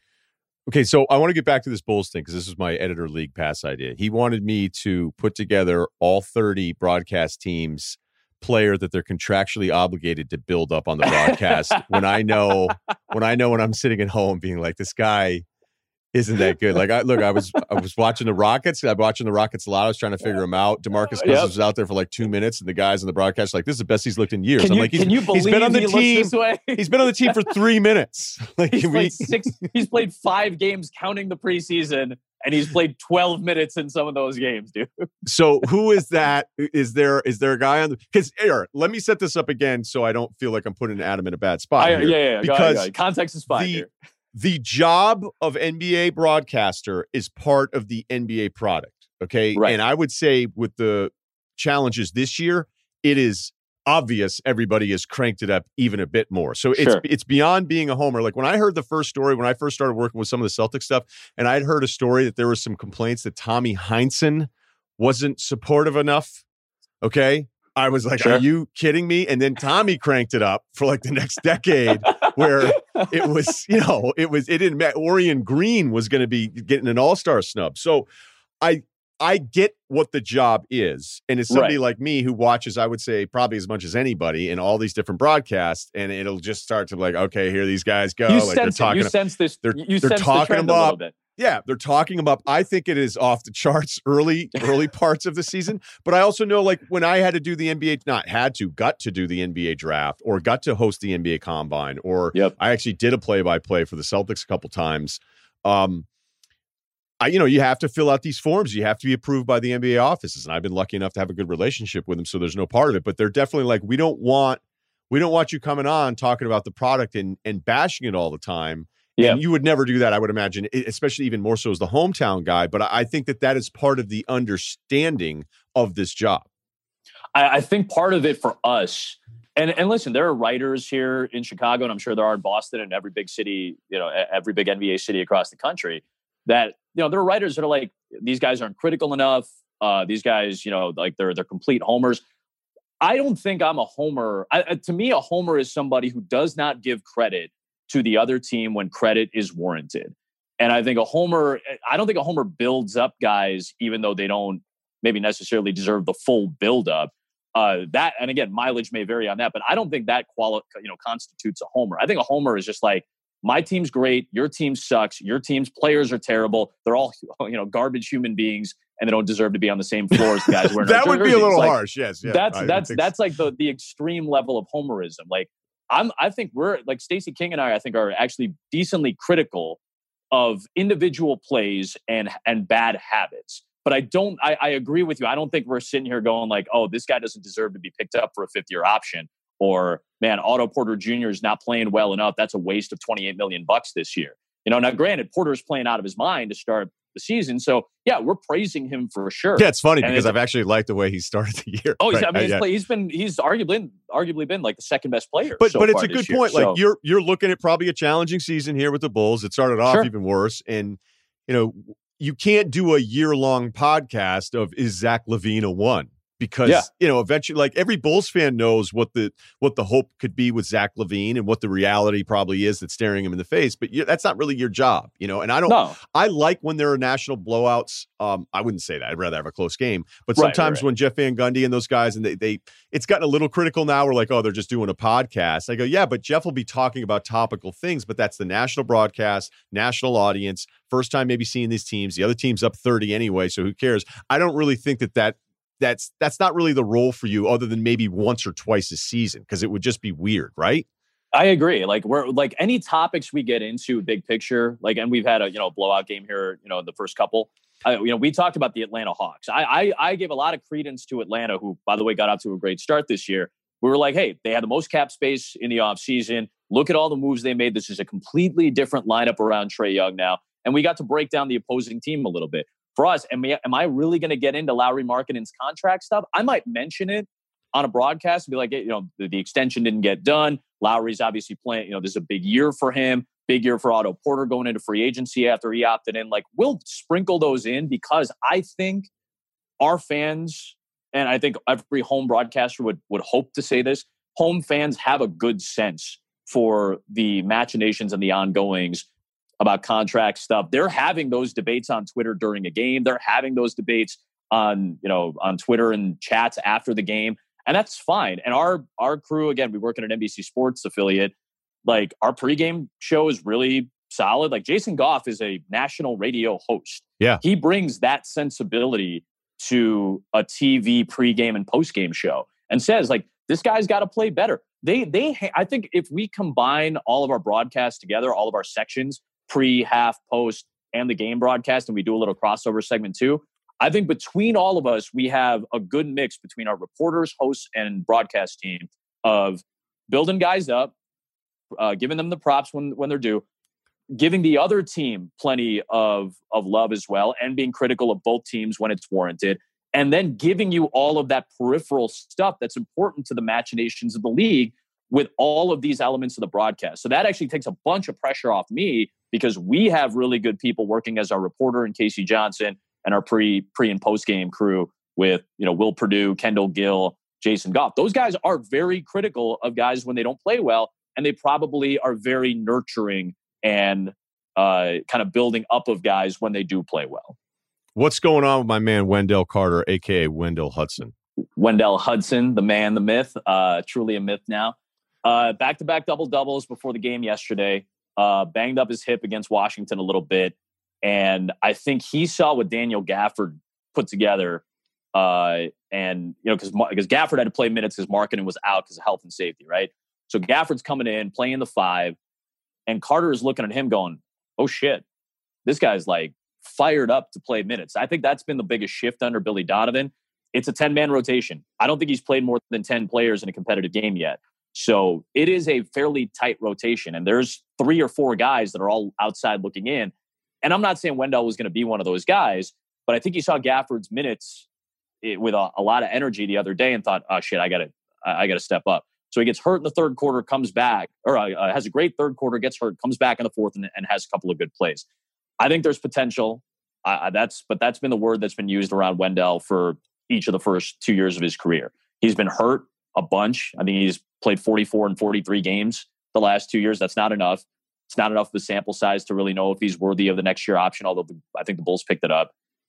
Okay, so I want to get back to this Bulls thing because this is my editor league pass idea. He wanted me to put together all thirty broadcast teams player that they're contractually obligated to build up on the broadcast when I know when I know when I'm sitting at home being like, this guy isn't that good. Like, I look, I was I was watching the Rockets. I'm watching the Rockets a lot. I was trying to figure them out. DeMarcus Cousins yep. was out there for like two minutes, and the guys in the broadcast like, this is the best he's looked in years. Can I'm you, like, he's, can you believe he's been on the he team. Looks this way? He's been on the team for three minutes. Like, he's we, played six. He's played five games, counting the preseason. And he's played twelve minutes in some of those games, dude. So who is that? Is there is there a guy on the... Because, Eric, let me set this up again so I don't feel like I'm putting Adam in a bad spot I, here. Yeah, yeah, because go ahead, go ahead. Context is fine the, here. The job of N B A broadcaster is part of the N B A product, okay? Right. And I would say with the challenges this year, it is obvious everybody has cranked it up even a bit more. So it's Sure. it's beyond being a homer. Like when I heard the first story, when I first started working with some of the Celtics stuff, and I'd heard a story that there was some complaints that Tommy Heinsohn wasn't supportive enough. Okay. I was like, Sure. are you kidding me? And then Tommy cranked it up for like the next decade where it was, you know, it was, it didn't matter. Orion Green was going to be getting an all-star snub. So I, I get what the job is. And it's somebody Right. like me who watches, I would say, probably as much as anybody in all these different broadcasts. And it'll just start to be like, okay, here these guys go. You like they're sense it. talking. You sense this. they're- you they're sense talking the trend them a little up. bit. Yeah, they're talking about, I think it is off the charts early, early parts of the season. But I also know, like, when I had to do the N B A, not had to, got to do the N B A draft or got to host the N B A combine, or Yep. I actually did a play-by-play for the Celtics a couple times. Um, I, you know, you have to fill out these forms. You have to be approved by the N B A offices. And I've been lucky enough to have a good relationship with them, so there's no part of it. But they're definitely like, we don't want, we don't want you coming on talking about the product and and bashing it all the time. Yeah. And you would never do that, I would imagine, especially even more so as the hometown guy. But I think that that is part of the understanding of this job. I, I think part of it for us, and, and listen, there are writers here in Chicago, and I'm sure there are in Boston and every big city, you know, every big N B A city across the country, that, you know, there are writers that are like, these guys aren't critical enough. Uh, these guys, you know, like they're they're complete homers. I don't think I'm a homer. I, to me, a homer is somebody who does not give credit to the other team when credit is warranted. And I think a homer, I don't think a homer builds up guys, even though they don't maybe necessarily deserve the full buildup. Uh, that, and again, mileage may vary on that, but I don't think that quali- you know, constitutes a homer. I think a homer is just like, my team's great, your team sucks, your team's players are terrible. They're all, you know, garbage human beings, and they don't deserve to be on the same floor as the guys wearing That would be a little like, harsh, yes. Yeah, that's I that's think that's like the the extreme level of homerism. Like, I'm, I think we're like Stacey King and I, I think are actually decently critical of individual plays and, and bad habits. But I don't, I, I agree with you. I don't think we're sitting here going like, oh, this guy doesn't deserve to be picked up for a fifth year option, or man, Otto Porter Junior is not playing well enough. That's a waste of twenty-eight million bucks this year. You know, now granted, Porter's playing out of his mind to start the season. So yeah, we're praising him for sure. Yeah, it's funny and because it's, I've actually liked the way he started the year. Oh, he's, right? I mean, he's, yeah. play, he's been, he's arguably, arguably been like the second best player. But so but it's far a good this year. point. So, like you're you're looking at probably a challenging season here with the Bulls. It started off Sure. even worse, and you know you can't do a year long podcast of is Zach LaVine a one. Because, yeah. you know, eventually, like every Bulls fan knows what the what the hope could be with Zach LaVine and what the reality probably is that's staring him in the face. But you, that's not really your job, you know. And I don't, no. I like when there are national blowouts. Um, I wouldn't say that. I'd rather have a close game. But Right, sometimes right, right. when Jeff Van Gundy and those guys, and they, they, it's gotten a little critical now. We're like, oh, they're just doing a podcast. I go, yeah, but Jeff will be talking about topical things. But that's the national broadcast, national audience. First time maybe seeing these teams. The other team's up thirty anyway, so who cares? I don't really think that that. That's that's not really the role for you other than maybe once or twice a season, because it would just be weird, right? I agree. Like we're like any topics we get into big picture, like, and we've had a, you know, blowout game here, you know, the first couple, I, you know, we talked about the Atlanta Hawks. I, I, I gave a lot of credence to Atlanta, who by the way, got out to a great start this year. We were like, hey, they had the most cap space in the offseason. Look at all the moves they made. This is a completely different lineup around Trae Young now. And we got to break down the opposing team a little bit. For us, am, we, am I really going to get into Lauri Markkanen's contract stuff? I might mention it on a broadcast and be like, hey, you know, the, the extension didn't get done. Lauri's obviously playing, you know, this is a big year for him. Big year for Otto Porter going into free agency after he opted in. Like, we'll sprinkle those in because I think our fans, and I think every home broadcaster would, would hope to say this, home fans have a good sense for the machinations and the ongoings about contract stuff. They're having those debates on Twitter during a game. They're having those debates on, you know, on Twitter and chats after the game. And that's fine. And our, our crew, again, we work at an N B C Sports affiliate. Like our pregame show is really solid. Like Jason Goff is a national radio host. Yeah. He brings that sensibility to a T V pregame and postgame show and says like, this guy's got to play better. They, they, I think if we combine all of our broadcasts together, all of our sections, pre, half, post, and the game broadcast, and we do a little crossover segment too, I think between all of us, we have a good mix between our reporters, hosts, and broadcast team of building guys up, uh, giving them the props when, when they're due, giving the other team plenty of, of love as well, and being critical of both teams when it's warranted, and then giving you all of that peripheral stuff that's important to the machinations of the league with all of these elements of the broadcast. So that actually takes a bunch of pressure off me because we have really good people working as our reporter in Casey Johnson and our pre, pre and post game crew with, you know, Will Perdue, Kendall Gill, Jason Goff. Those guys are very critical of guys when they don't play well, and they probably are very nurturing and uh, kind of building up of guys when they do play well. What's going on with my man Wendell Carter, a k a. Wendell Hudson? Wendell Hudson, the man, the myth, uh, truly a myth now. Uh, back-to-back double-doubles before the game yesterday. Uh, banged up his hip against Washington a little bit. And I think he saw what Daniel Gafford put together. Uh, and, you know, because because Gafford had to play minutes because Markkanen was out because of health and safety, right? So Gafford's coming in, playing the five. And Carter is looking at him going, oh, shit. This guy's, like, fired up to play minutes. I think that's been the biggest shift under Billy Donovan. It's a ten-man rotation. I don't think he's played more than ten players in a competitive game yet. So it is a fairly tight rotation. And there's three or four guys that are all outside looking in. And I'm not saying Wendell was going to be one of those guys, but I think he saw Gafford's minutes with a, a lot of energy the other day and thought, oh, shit, I got to I got to step up. So he gets hurt in the third quarter, comes back, or uh, has a great third quarter, gets hurt, comes back in the fourth, and, and has a couple of good plays. I think there's potential. Uh, that's But that's been the word that's been used around Wendell for each of the first two years of his career. He's been hurt a bunch. I think he's played forty-four and forty-three games the last two years. That's not enough. It's not enough of a sample size to really know if he's worthy of the next year option, although the, I think the Bulls picked it up.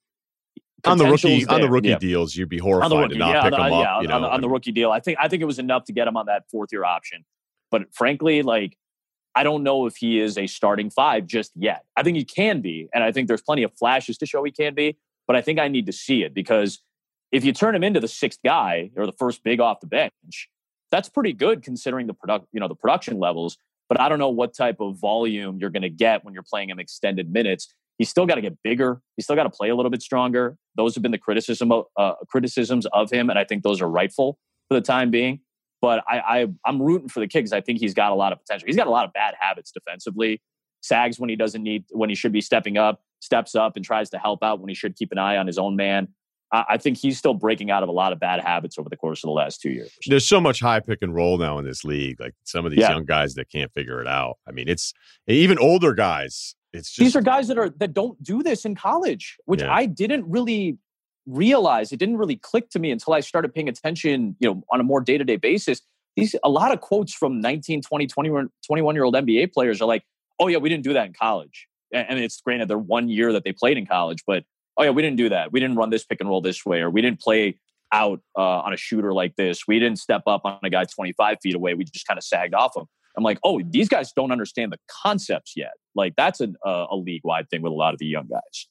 On the rookie, on the rookie yeah. deals, you'd be horrified rookie, to not yeah, pick the, him yeah, up. On, You know, on, the, on the rookie deal, I think I think it was enough to get him on that fourth year option. But frankly, like I don't know if he is a starting five just yet. I think he can be, and I think there's plenty of flashes to show he can be. But I think I need to see it because if you turn him into the sixth guy or the first big off the bench, that's pretty good considering the product, you know, the production levels. But I don't know what type of volume you're going to get when you're playing him extended minutes. He's still got to get bigger. He's still got to play a little bit stronger. Those have been the criticism of, uh, criticisms of him, and I think those are rightful for the time being. But I, I, I'm rooting for the kid because I think he's got a lot of potential. He's got a lot of bad habits defensively. Sags when he doesn't need, when he should be stepping up, steps up and tries to help out when he should keep an eye on his own man. I think he's still breaking out of a lot of bad habits over the course of the last two years. There's so much high pick and roll now in this league. Like some of these yeah. young guys that can't figure it out. I mean, it's even older guys. It's just, these are guys that are that don't do this in college, which yeah. I didn't really realize. It didn't really click to me until I started paying attention, you know, on a more day-to-day basis. These a lot of quotes from nineteen, twenty, twenty-one, twenty-one-year-old N B A players are like, "Oh yeah, we didn't do that in college." And it's granted they're one year that they played in college, but oh yeah, we didn't do that. We didn't run this pick and roll this way, or we didn't play out uh, on a shooter like this. We didn't step up on a guy twenty-five feet away. We just kind of sagged off him. I'm like, oh, these guys don't understand the concepts yet. Like that's a, a league-wide thing with a lot of the young guys.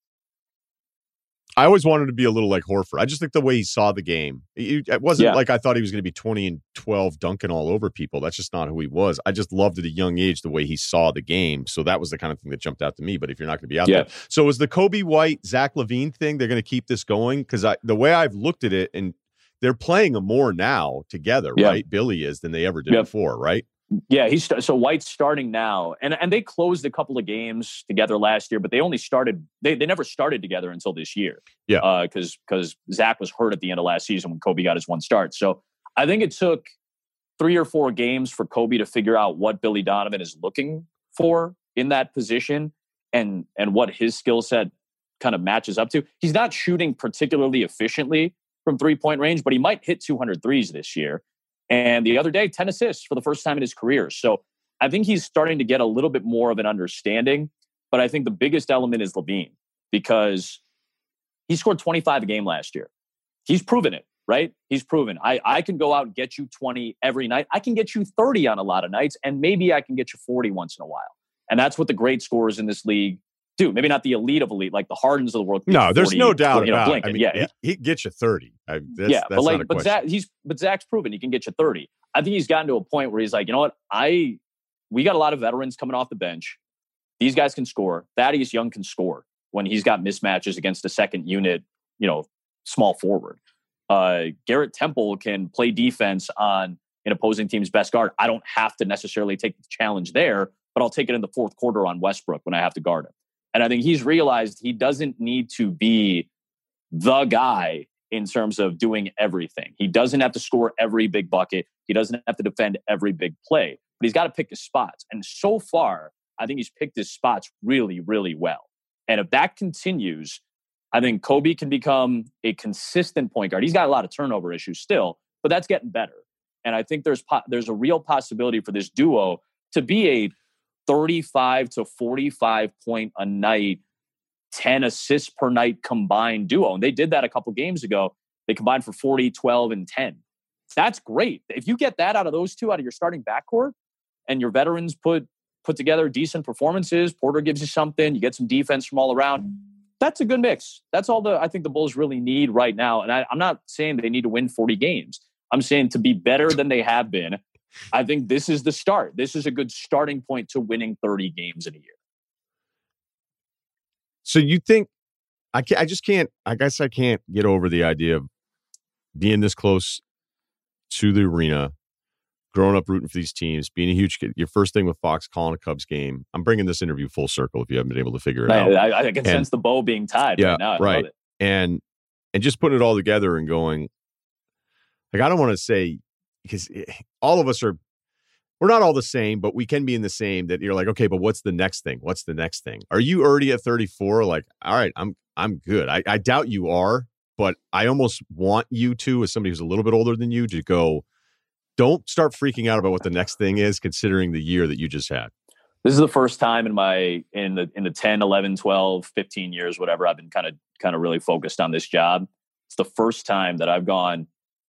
I always wanted to be a little like Horford. I just think the way he saw the game, it wasn't yeah. like I thought he was going to be twenty and twelve dunking all over people. That's just not who he was. I just loved at a young age the way he saw the game. So that was the kind of thing that jumped out to me. But if you're not going to be out yeah. there. So is the Kobe White, Zach LaVine thing, they're going to keep this going? Because the way I've looked at it, and they're playing them more now together, yeah. right? Billy is than they ever did yeah. before, right? Yeah, he's so White's starting now, and and they closed a couple of games together last year, but they only started they they never started together until this year. Yeah, because uh, because Zach was hurt at the end of last season when Kobe got his one start. So I think it took three or four games for Kobe to figure out what Billy Donovan is looking for in that position, and and what his skill set kind of matches up to. He's not shooting particularly efficiently from three point range, but he might hit two hundred threes this year. And the other day, ten assists for the first time in his career. So I think he's starting to get a little bit more of an understanding. But I think the biggest element is LaVine, because he scored twenty-five a game last year. He's proven it, right? He's proven. I, I can go out and get you twenty every night. I can get you thirty on a lot of nights, and maybe I can get you forty once in a while. And that's what the great scorers in this league do. Maybe not the elite of elite, like the Hardens of the world. No, there's no doubt you know, about it. I mean, yeah, he, he can get you thirty. I, that's, yeah, that's but like, not a but question. Zach, he's but Zach's proven he can get you thirty. I think he's gotten to a point where he's like, you know what, I we got a lot of veterans coming off the bench. These guys can score. Thaddeus Young can score when he's got mismatches against a second unit, you know, small forward. Uh, Garrett Temple can play defense on an opposing team's best guard. I don't have to necessarily take the challenge there, but I'll take it in the fourth quarter on Westbrook when I have to guard him. And I think he's realized he doesn't need to be the guy in terms of doing everything. He doesn't have to score every big bucket. He doesn't have to defend every big play, but he's got to pick his spots. And so far, I think he's picked his spots really, really well. And if that continues, I think Kobe can become a consistent point guard. He's got a lot of turnover issues still, but that's getting better. And I think there's po- there's a real possibility for this duo to be a thirty-five to forty-five point a night, ten assists per night combined duo. And they did that a couple games ago. They combined for forty, twelve, and ten. That's great. If you get that out of those two, out of your starting backcourt, and your veterans put put together decent performances, Porter gives you something, you get some defense from all around, that's a good mix. That's all the I think the Bulls really need right now. And I, I'm not saying they need to win forty games. I'm saying to be better than they have been. I think this is the start. This is a good starting point to winning thirty games in a year. So you think I can't, I just can't, I guess I can't get over the idea of being this close to the arena, growing up rooting for these teams, being a huge kid. Your first thing with Fox calling a Cubs game. I'm bringing this interview full circle if you haven't been able to figure it I, out. I, I can and, sense the bow being tied yeah, right now. I right. love it. And, and just putting it all together and going, like, I don't want to say, because all of us are, we're not all the same, but we can be in the same that you're like, okay, but what's the next thing? What's the next thing? Are you already at thirty-four? Like, all right, I'm, I'm good. I, I doubt you are, but I almost want you to, as somebody who's a little bit older than you, to go, don't start freaking out about what the next thing is, considering the year that you just had. This is the first time in my, in the, in the ten, eleven, twelve, fifteen years, whatever, I've been kind of, kind of really focused on this job. It's the first time that I've gone,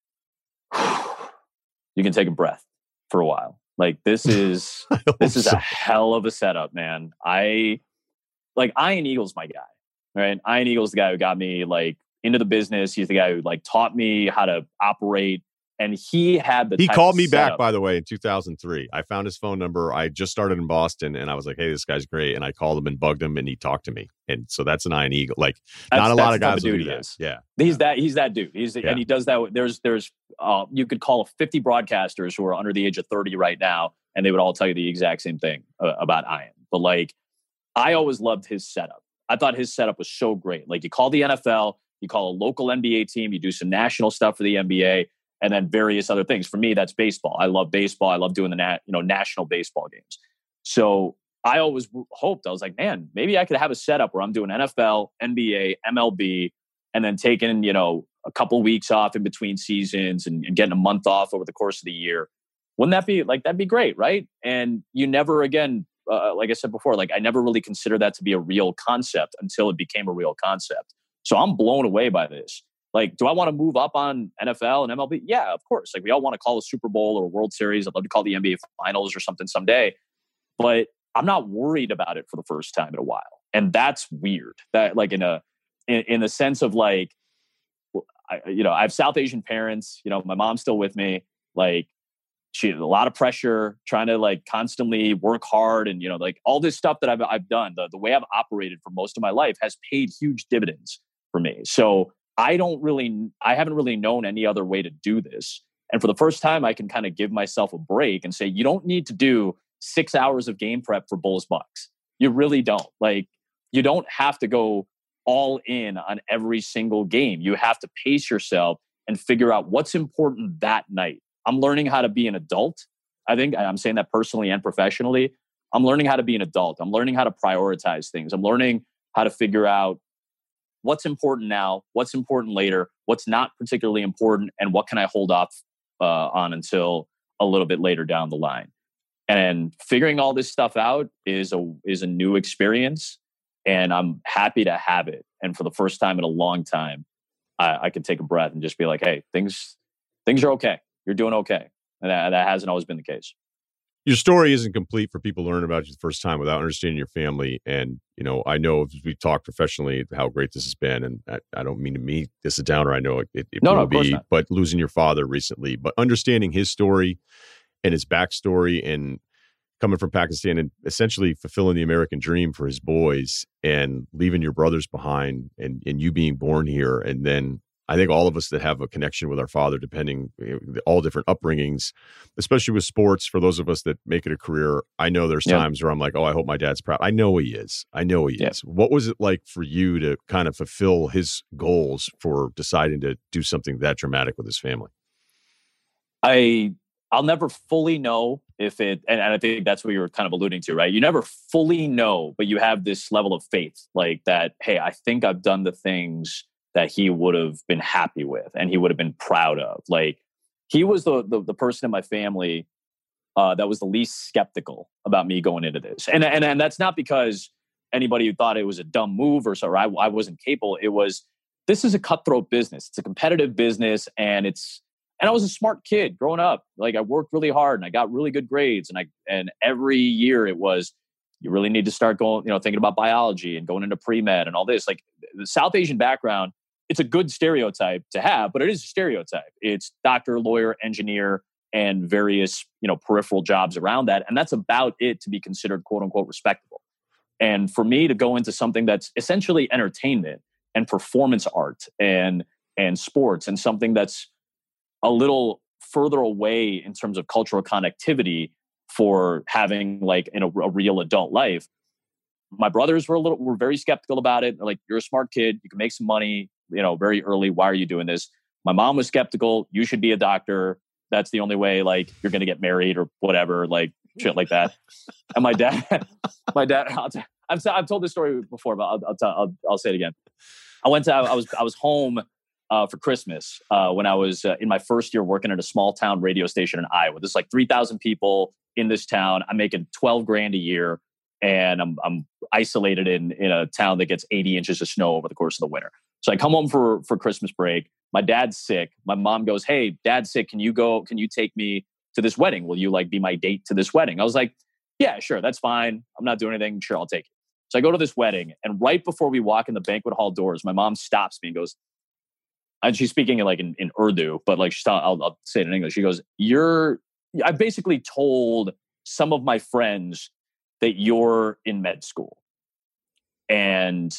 you can take a breath for a while. Like this is, this is so. a hell of a setup, man. I like Ian Eagle's my guy, right? Ian Eagle's the guy who got me like into the business. He's the guy who like taught me how to operate And he had the He type called of me back, setup. by the way, in two thousand three. I found his phone number. I just started in Boston, and I was like, hey, this guy's great. And I called him and bugged him, and he talked to me. And so that's an Iron Eagle. Like, That's- not a that's lot of the type guys of will dude do he that. is. Yeah. He's that he's that dude. He's Yeah. and he does that. There's there's uh, you could call fifty broadcasters who are under the age of thirty right now, and they would all tell you the exact same thing uh, about Ian. But like, I always loved his setup. I thought his setup was so great. Like, you call the N F L, you call a local N B A team, you do some national stuff for the N B A, and then various other things. For me, that's baseball. I love baseball. I love doing the nat, you know national baseball games. So I always hoped, I was like, man, maybe I could have a setup where I'm doing N F L, N B A, M L B, and then taking, you know, a couple weeks off in between seasons and, and getting a month off over the course of the year. Wouldn't that be like, that'd be great, right? And you never again, uh, like I said before, like I never really considered that to be a real concept until it became a real concept. So I'm blown away by this. Like, do I want to move up on N F L and M L B? Yeah, of course. Like, we all want to call a Super Bowl or a World Series. I'd love to call the N B A Finals or something someday. But I'm not worried about it for the first time in a while. And that's weird. That like in a, in, in the sense of like, I, you know, I have South Asian parents, you know, my mom's still with me. Like, she had a lot of pressure trying to like constantly work hard. And, you know, like all this stuff that I've, I've done, the, the way I've operated for most of my life has paid huge dividends for me. So I don't really, I haven't really known any other way to do this. And for the first time, I can kind of give myself a break and say, you don't need to do six hours of game prep for Bulls Bucks. You really don't. Like, you don't have to go all in on every single game. You have to pace yourself and figure out what's important that night. I'm learning how to be an adult. I think I'm saying that personally and professionally. I'm learning how to be an adult. I'm learning how to prioritize things. I'm learning how to figure out what's important now, what's important later, what's not particularly important, and what can I hold off uh, on until a little bit later down the line. And figuring all this stuff out is a is a new experience, and I'm happy to have it. And for the first time in a long time, I, I can take a breath and just be like, "Hey, things things are okay. You're doing okay," and that, that hasn't always been the case. Your story isn't complete for people to learn about you the first time without understanding your family. And, you know, I know as we talk professionally how great this has been. And I, I don't mean to me this is a downer. I know it, it, it no, will no, of course be, not. but losing your father recently, but understanding his story and his backstory and coming from Pakistan and essentially fulfilling the American dream for his boys and leaving your brothers behind and, and you being born here. And then I think all of us that have a connection with our father, depending, you know, all different upbringings, especially with sports, for those of us that make it a career, I know there's Yep. times where I'm like, oh, I hope my dad's proud. I know he is. I know he Yep. is. What was it like for you to kind of fulfill his goals for deciding to do something that dramatic with his family? I I'll never fully know if it, and, and I think that's what you were kind of alluding to, right? You never fully know, but you have this level of faith, like that. Hey, I think I've done the things that he would have been happy with and he would have been proud of. Like, he was the the, the person in my family uh, that was the least skeptical about me going into this. And, and, and that's not because anybody thought it was a dumb move or so, or I, I wasn't capable. It was, this is a cutthroat business. It's a competitive business. And it's, and I was a smart kid growing up. Like, I worked really hard and I got really good grades. And I, and every year it was, you really need to start going, you know, thinking about biology and going into pre-med and all this. Like, the South Asian background, it's a good stereotype to have, but it is a stereotype. It's doctor, lawyer, engineer, and various, you know, peripheral jobs around that. And that's about it to be considered quote unquote respectable. And for me to go into something that's essentially entertainment and performance art and, and sports and something that's a little further away in terms of cultural connectivity for having like in a, a real adult life, my brothers were a little, were very skeptical about it. They're like, you're a smart kid. You can make some money, you know, very early. Why are you doing this? My mom was skeptical. You should be a doctor. That's the only way, like, you're going to get married or whatever, like shit like that. And my dad, my dad, I'll t- I've, I've told this story before, but I'll, I'll, t- I'll, I'll say it again. I went to, I was, I was home uh, for Christmas uh, when I was uh, in my first year working at a small town radio station in Iowa. There's like three thousand people in this town. I'm making twelve grand a year. And I'm I'm isolated in, in a town that gets eighty inches of snow over the course of the winter. So I come home for, for Christmas break. My dad's sick. My mom goes, hey, dad's sick. Can you go? Can you take me to this wedding? Will you like be my date to this wedding? I was like, yeah, sure. That's fine. I'm not doing anything. Sure, I'll take it. So I go to this wedding. And right before we walk in the banquet hall doors, my mom stops me and goes, and she's speaking like in, in Urdu, but like she's I'll, I'll say it in English. She goes, "You're." I basically told some of my friends that you're in med school, and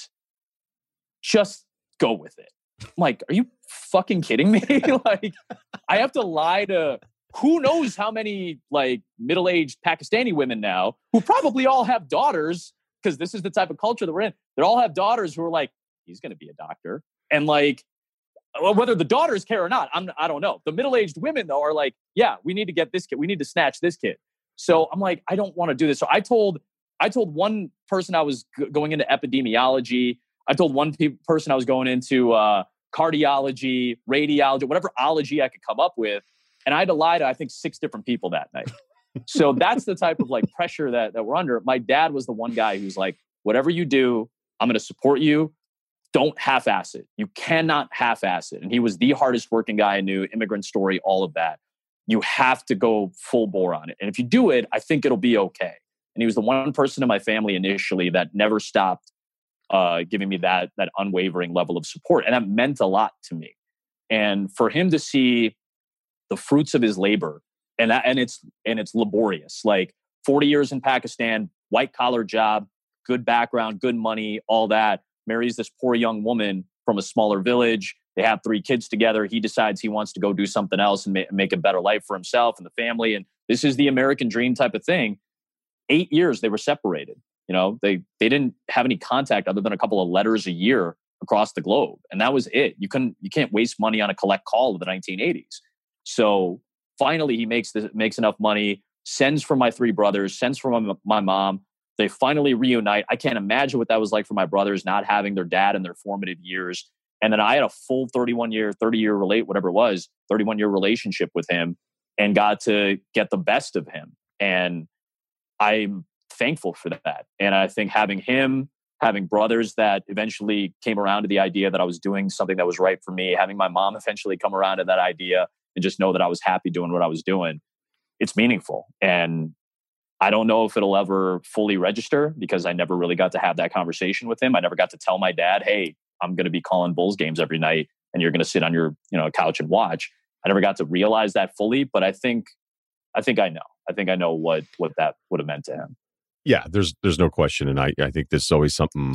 just go with it. I'm like, are you fucking kidding me? Like, I have to lie to who knows how many like middle-aged Pakistani women now who probably all have daughters, because this is the type of culture that we're in. They all have daughters who are like, he's going to be a doctor. And like, whether the daughters care or not, I'm, I don't know. The middle-aged women, though, are like, yeah, we need to get this kid. We need to snatch this kid. So I'm like, I don't want to do this. So I told I told one person I was g- going into epidemiology. I told one pe- person I was going into uh, cardiology, radiology, whatever ology I could come up with. And I had to lie to, I think, six different people that night. So that's the type of like pressure that, that we're under. My dad was the one guy who's like, whatever you do, I'm going to support you. Don't half-ass it. You cannot half-ass it. And he was the hardest working guy I knew, immigrant story, all of that. You have to go full bore on it. And if you do it, I think it'll be okay. And he was the one person in my family initially that never stopped uh, giving me that, that unwavering level of support. And that meant a lot to me. And for him to see the fruits of his labor, and that, and it's and it's laborious, like forty years in Pakistan, white collar job, good background, good money, all that, marries this poor young woman from a smaller village. They have three kids together. He decides he wants to go do something else and ma- make a better life for himself and the family. And this is the American dream type of thing. Eight years they were separated. You know, they they didn't have any contact other than a couple of letters a year across the globe, and that was it. You couldn't, you can't waste money on a collect call of the nineteen eighties. So finally, he makes this, makes enough money, sends for my three brothers, sends for my, my mom. They finally reunite. I can't imagine what that was like for my brothers, not having their dad in their formative years. And then I had a full thirty-one year, thirty year relate, whatever it was, thirty-one year relationship with him, and got to get the best of him. And I'm thankful for that. And I think having him, having brothers that eventually came around to the idea that I was doing something that was right for me, having my mom eventually come around to that idea and just know that I was happy doing what I was doing, it's meaningful. And I don't know if it'll ever fully register because I never really got to have that conversation with him. I never got to tell my dad, hey, I'm going to be calling Bulls games every night and you're going to sit on your, you know, couch and watch. I never got to realize that fully, but I think, I think I know. I think I know what, what that would have meant to him. Yeah, there's there's no question. And I, I think this is always something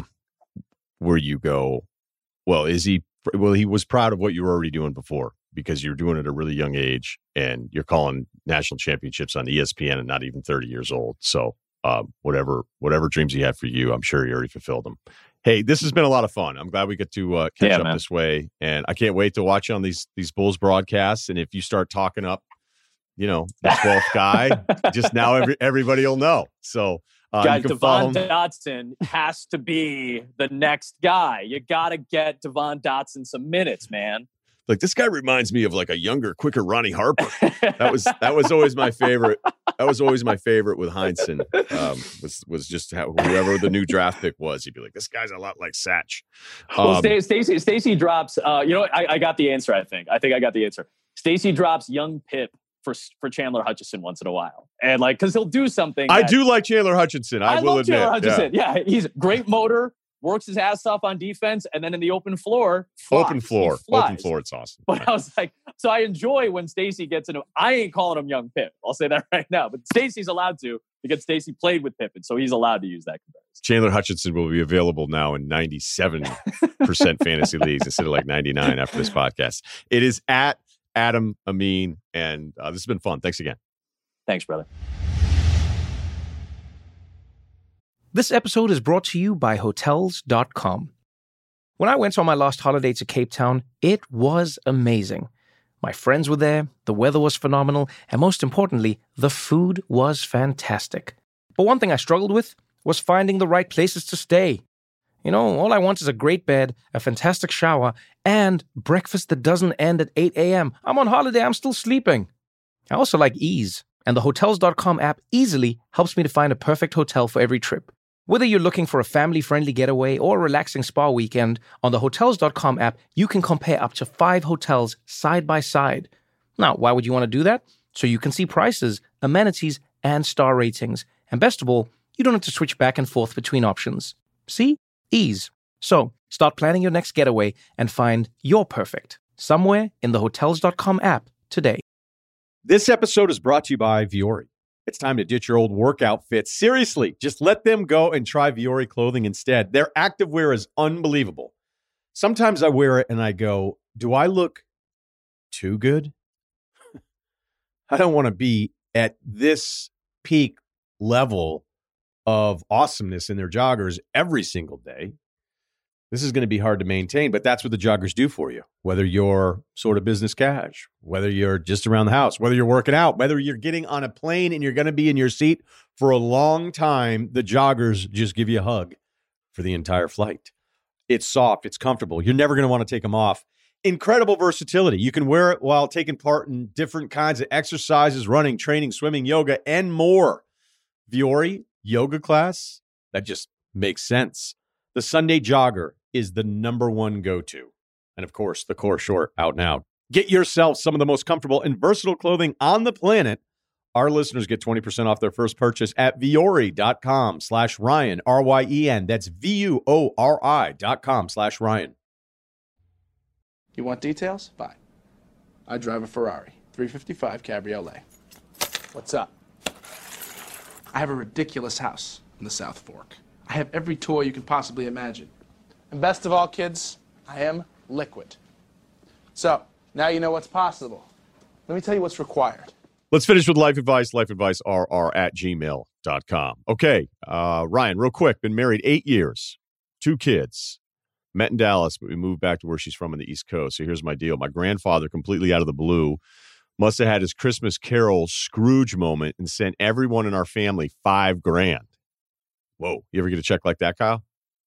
where you go, well, is he, well, he was proud of what you were already doing before because you're doing it at a really young age and you're calling national championships on E S P N and not even thirty years old. So um, whatever, whatever dreams he had for you, I'm sure he already fulfilled them. Hey, this has been a lot of fun. I'm glad we get to uh, catch yeah, up man. this way. And I can't wait to watch you on these, these Bulls broadcasts. And if you start talking up, you know, the twelfth guy, just now every, everybody will know. So, uh, guys, you can Devon follow him. Dotson has to be the next guy. You got to get Devon Dotson some minutes, man. Like, this guy reminds me of like a younger, quicker Ronnie Harper. That was that was always my favorite. That was always my favorite with Heinsohn. Um, was was just how, whoever the new draft pick was, he'd be like, this guy's a lot like Satch. Um, Well, Stacey Stacey drops. Uh, you know, what? I, I got the answer. I think. I think I got the answer. Stacey drops young Pip for for Chandler Hutchison once in a while, and like because he'll do something. I that, do like Chandler Hutchison. I, I will love admit. Chandler Hutchison. Yeah. Yeah. He's great motor, works his ass off on defense, and then in the open floor, flies. Open floor, He flies. open floor. It's awesome. But I was like, so I enjoy when Stacey gets into. I ain't calling him young Pip. I'll say that right now. But Stacey's allowed to because Stacey played with Pippen, so he's allowed to use that comparison. Chandler Hutchison will be available now in ninety-seven percent fantasy leagues instead of like ninety-nine after this podcast. It is at Adam Amin, and uh, this has been fun. Thanks again. Thanks, brother. This episode is brought to you by Hotels dot com. When I went on my last holiday to Cape Town, it was amazing. My friends were there, the weather was phenomenal, and most importantly, the food was fantastic. But one thing I struggled with was finding the right places to stay. You know, all I want is a great bed, a fantastic shower, and breakfast that doesn't end at eight a.m. I'm on holiday, I'm still sleeping. I also like ease, and the Hotels dot com app easily helps me to find a perfect hotel for every trip. Whether you're looking for a family-friendly getaway or a relaxing spa weekend, on the Hotels dot com app, you can compare up to five hotels side by side. Now, why would you want to do that? So you can see prices, amenities, and star ratings. And best of all, you don't have to switch back and forth between options. See? Ease. So, start planning your next getaway and find your perfect somewhere in the Hotels dot com app today. This episode is brought to you by Vuori. It's time to ditch your old workout fits. Seriously, just let them go and try Vuori clothing instead. Their activewear is unbelievable. Sometimes I wear it and I go, do I look too good? I don't want to be at this peak level of awesomeness in their joggers every single day. This is going to be hard to maintain, but that's what the joggers do for you. Whether you're sort of business cash, whether you're just around the house, whether you're working out, whether you're getting on a plane and you're going to be in your seat for a long time, the joggers just give you a hug for the entire flight. It's soft. It's comfortable. You're never going to want to take them off. Incredible versatility. You can wear it while taking part in different kinds of exercises, running, training, swimming, yoga, and more. Vuori yoga class, that just makes sense. The Sunday Jogger is the number one go-to. And of course, the Core Short out now. Get yourself some of the most comfortable and versatile clothing on the planet. Our listeners get twenty percent off their first purchase at Vuori.com slash Ryan, R Y E N. That's V-U-O-R-I dot com slash Ryan. You want details? Fine. I drive a Ferrari, three fifty-five Cabriolet. What's up? I have a ridiculous house in the South Fork. I have every toy you can possibly imagine. And best of all, kids, I am liquid. So, now you know what's possible. Let me tell you what's required. Let's finish with life advice, lifeadvicerr at gmail dot com. Okay, uh, Ryan, real quick, been married eight years, two kids, met in Dallas, but we moved back to where she's from on the East Coast. So here's my deal. My grandfather, completely out of the blue, must have had his Christmas Carol Scrooge moment and sent everyone in our family five grand. Whoa. You ever get a check like that, Kyle?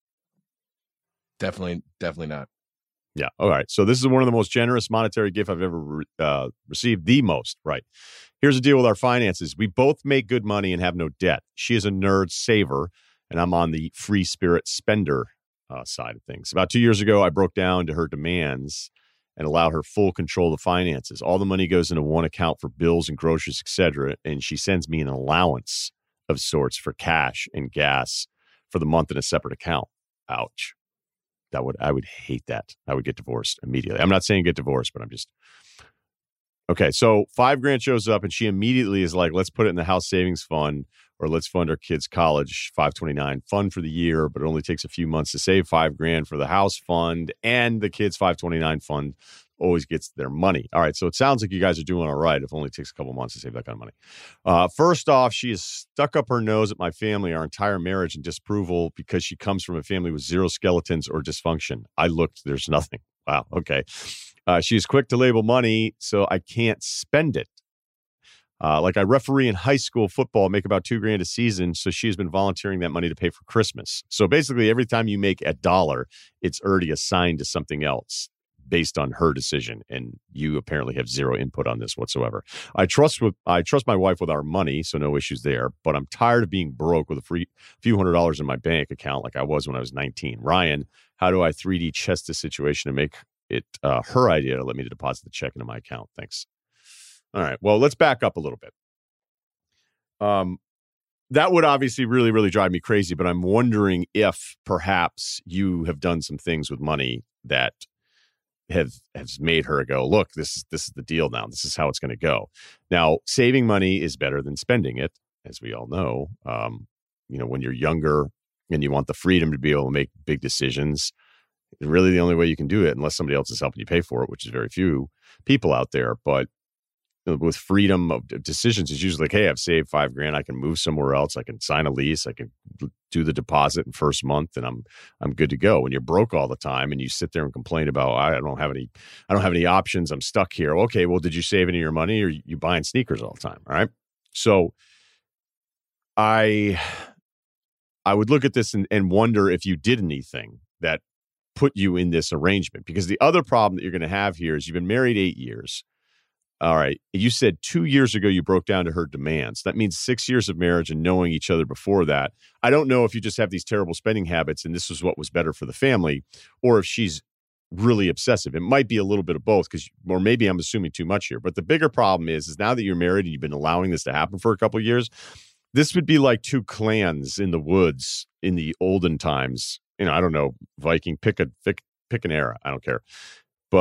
Definitely, definitely not. Yeah. All right. So this is one of the most generous monetary gift I've ever re- uh, received. The most, right? Here's the deal with our finances. We both make good money and have no debt. She is a nerd saver, and I'm on the free spirit spender uh, side of things. About two years ago, I broke down to her demands and allowed her full control of finances. All the money goes into one account for bills and groceries, et cetera, and she sends me an allowance of sorts for cash and gas for the month in a separate account. Ouch. That would, I would hate that. I would get divorced immediately. I'm not saying get divorced, but I'm just, okay. So five grand shows up and she immediately is like, let's put it in the house savings fund or let's fund our kids' college, five twenty-nine fund for the year, but it only takes a few months to save five grand for the house fund, and the kids' five twenty-nine fund always gets their money. All right, so it sounds like you guys are doing all right if it only takes a couple months to save that kind of money. Uh, first off, she has stuck up her nose at my family, our entire marriage, in disapproval because she comes from a family with zero skeletons or dysfunction. I looked, there's nothing. Wow, okay. Uh, she's quick to label money, so I can't spend it. Uh, like I referee in high school football, make about two grand a season. So she has been volunteering that money to pay for Christmas. So basically every time you make a dollar, it's already assigned to something else based on her decision. And you apparently have zero input on this whatsoever. I trust with, I trust my wife with our money, so no issues there, but I'm tired of being broke with a free few hundred dollars in my bank account like I was when I was nineteen. Ryan, how do I three D chess this situation to make it uh, her idea to let me to deposit the check into my account? Thanks. All right. Well, let's back up a little bit. Um, that would obviously really, really drive me crazy, but I'm wondering if perhaps you have done some things with money that have has made her go, look, this is this is the deal now. This is how it's going to go. Now, saving money is better than spending it, as we all know. Um, you know, when you're younger and you want the freedom to be able to make big decisions, really the only way you can do it, unless somebody else is helping you pay for it, which is very few people out there, but with freedom of decisions, it's usually like, hey, I've saved five grand. I can move somewhere else. I can sign a lease. I can do the deposit in first month, and I'm I'm good to go. When you're broke all the time and you sit there and complain about I don't have any, I don't have any options. I'm stuck here. Okay, well, did you save any of your money, or you buying sneakers all the time? All right. So I I would look at this and, and wonder if you did anything that put you in this arrangement, because the other problem that you're going to have here is you've been married eight years. All right. You said two years ago you broke down to her demands. That means six years of marriage and knowing each other before that. I don't know if you just have these terrible spending habits and this is what was better for the family, or if she's really obsessive. It might be a little bit of both, because, or maybe I'm assuming too much here. But the bigger problem is, is now that you're married and you've been allowing this to happen for a couple of years, this would be like two clans in the woods in the olden times. You know, I don't know, Viking, pick a pick, pick an era. I don't care. But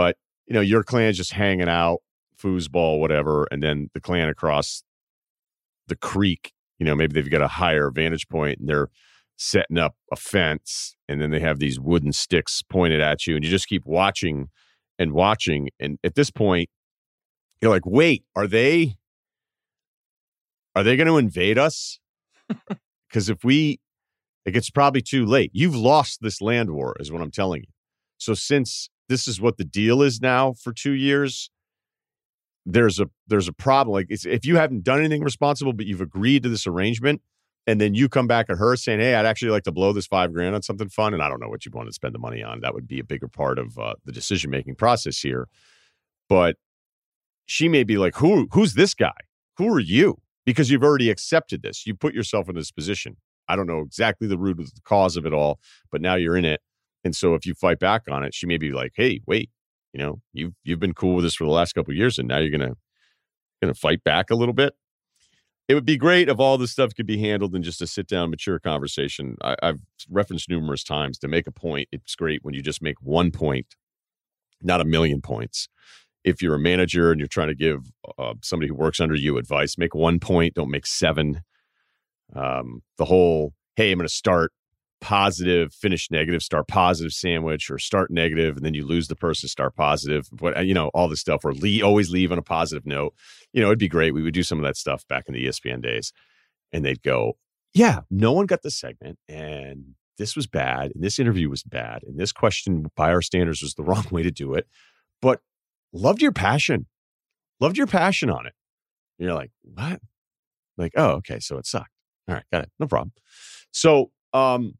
you know, your clan's just hanging out, foosball, whatever, and then the clan across the creek, you know, maybe they've got a higher vantage point and they're setting up a fence, and then they have these wooden sticks pointed at you, and you just keep watching and watching. And at this point, you're like, wait, are they, are they going to invade us? Because if we, like, it's probably too late. You've lost this land war is what I'm telling you. So since this is what the deal is now for two years, there's a, there's a problem. Like, it's, if you haven't done anything responsible, but you've agreed to this arrangement, and then you come back at her saying, hey, I'd actually like to blow this five grand on something fun, and I don't know what you want to spend the money on. That would be a bigger part of uh, the decision-making process here. But she may be like, who, who's this guy? Who are you? Because you've already accepted this. You put yourself in this position. I don't know exactly the root of the cause of it all, but now you're in it. And so if you fight back on it, she may be like, hey, wait, you know, you've, you've been cool with this for the last couple of years, and now you're going to going to fight back a little bit. It would be great if all this stuff could be handled in just a sit-down, mature conversation. I, I've referenced numerous times, to make a point, it's great when you just make one point, not a million points. If you're a manager and you're trying to give uh, somebody who works under you advice, make one point, don't make seven. Um, the whole, hey, I'm going to start positive, finish negative, start positive sandwich, or start negative, and then you lose the person, start positive. But, you know, all this stuff, or leave, always leave on a positive note. You know, it'd be great. We would do some of that stuff back in the E S P N days. And they'd go, yeah, no one got the segment, and this was bad, and this interview was bad, and this question by our standards was the wrong way to do it. But loved your passion. Loved your passion on it. And you're like, what? Like, oh, okay, so it sucked. All right, got it. No problem. So um,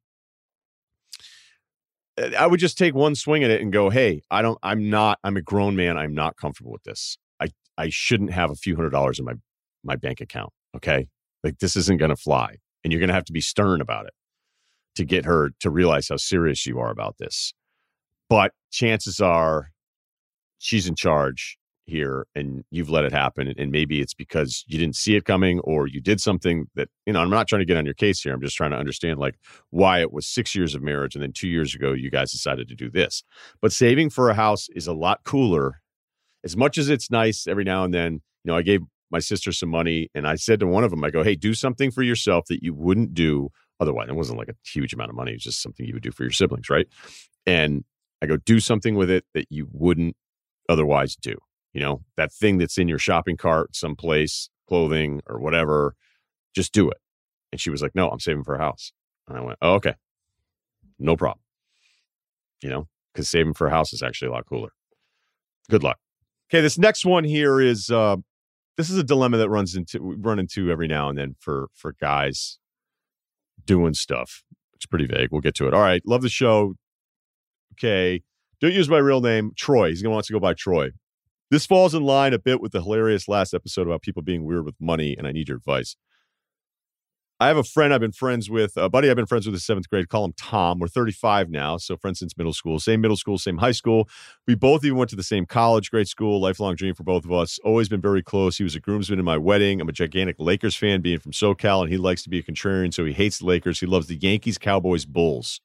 I would just take one swing at it and go, hey, I don't, I'm not, I'm a grown man. I'm not comfortable with this. I, I shouldn't have a few hundred dollars in my, my bank account. Okay. Like, this isn't going to fly. And you're going to have to be stern about it to get her to realize how serious you are about this. But chances are she's in charge here, and you've let it happen. And maybe it's because you didn't see it coming, or you did something that, you know, I'm not trying to get on your case here. I'm just trying to understand, like, why it was six years of marriage and then two years ago you guys decided to do this. But saving for a house is a lot cooler. As much as it's nice every now and then, you know, I gave my sister some money, and I said to one of them, I go, hey, do something for yourself that you wouldn't do otherwise. It wasn't like a huge amount of money. It was just something you would do for your siblings, right? And I go, do something with it that you wouldn't otherwise do. You know, that thing that's in your shopping cart someplace, clothing or whatever, just do it. And she was like, no, I'm saving for a house. And I went, oh, okay, no problem. You know, because saving for a house is actually a lot cooler. Good luck. Okay, this next one here is, uh, this is a dilemma that runs into, we run into every now and then for, for guys doing stuff. It's pretty vague. We'll get to it. All right. Love the show. Okay. Don't use my real name, Troy. He's going to want to go by Troy. This falls in line a bit with the hilarious last episode about people being weird with money, and I need your advice. I have a friend I've been friends with, a buddy I've been friends with in seventh grade. Call him Tom. We're thirty-five now, so friends since middle school. Same middle school, same high school. We both even went to the same college, great school, lifelong dream for both of us. Always been very close. He was a groomsman in my wedding. I'm a gigantic Lakers fan, being from SoCal, and he likes to be a contrarian, so he hates the Lakers. He loves the Yankees, Cowboys, Bulls.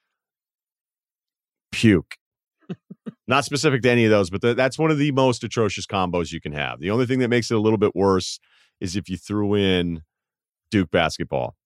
Puke. Not specific to any of those, but th- that's one of the most atrocious combos you can have. The only thing that makes it a little bit worse is if you threw in Duke basketball.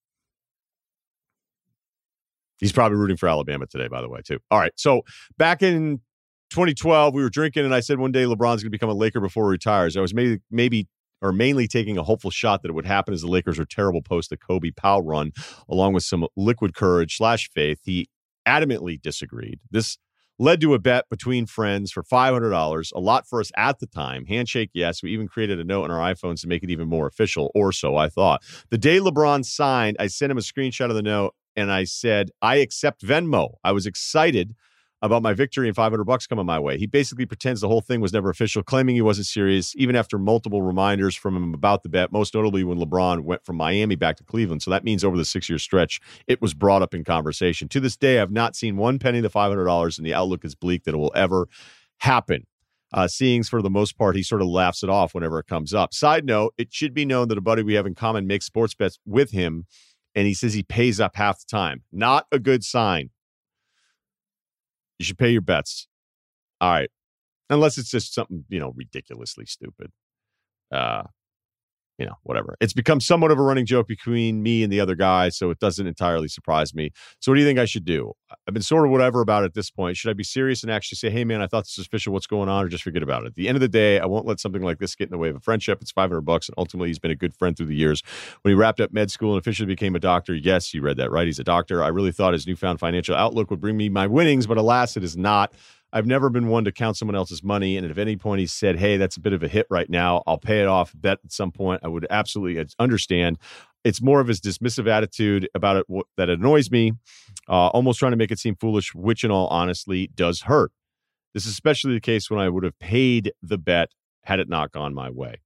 He's probably rooting for Alabama today, by the way, too. All right. So back in twenty twelve, we were drinking, and I said one day LeBron's going to become a Laker before he retires. I was maybe, maybe or mainly taking a hopeful shot that it would happen, as the Lakers were terrible post the Kobe Powell run, along with some liquid courage slash faith. He adamantly disagreed. This led to a bet between friends for five hundred dollars, a lot for us at the time. Handshake, yes. We even created a note on our iPhones to make it even more official, or so I thought. The day LeBron signed, I sent him a screenshot of the note, and I said, I accept Venmo. I was excited about my victory and five hundred bucks coming my way. He basically pretends the whole thing was never official, claiming he wasn't serious, even after multiple reminders from him about the bet, most notably when LeBron went from Miami back to Cleveland. So that means over the six-year stretch, it was brought up in conversation. To this day, I've not seen one penny of the five hundred dollars, and the outlook is bleak that it will ever happen. Uh, seeing for the most part, he sort of laughs it off whenever it comes up. Side note, it should be known that a buddy we have in common makes sports bets with him, and he says he pays up half the time. Not a good sign. You should pay your bets. All right. unless it's just something, you know, ridiculously stupid. Uh, you know, whatever. It's become somewhat of a running joke between me and the other guy, so it doesn't entirely surprise me. So what do you think I should do? I've been sort of whatever about it at this point. Should I be serious and actually say, hey, man, I thought this was official. What's going on? Or just forget about it? At the end of the day, I won't let something like this get in the way of a friendship. It's five hundred bucks, and ultimately he's been a good friend through the years. When he wrapped up med school and officially became a doctor, yes, you read that right. He's a doctor. I really thought his newfound financial outlook would bring me my winnings, but alas, it is not. I've never been one to count someone else's money, and if at any point he said, hey, that's a bit of a hit right now, I'll pay it off, bet at some point, I would absolutely understand. It's more of his dismissive attitude about it w- that annoys me, uh, almost trying to make it seem foolish, which in all honesty does hurt. This is especially the case when I would have paid the bet had it not gone my way.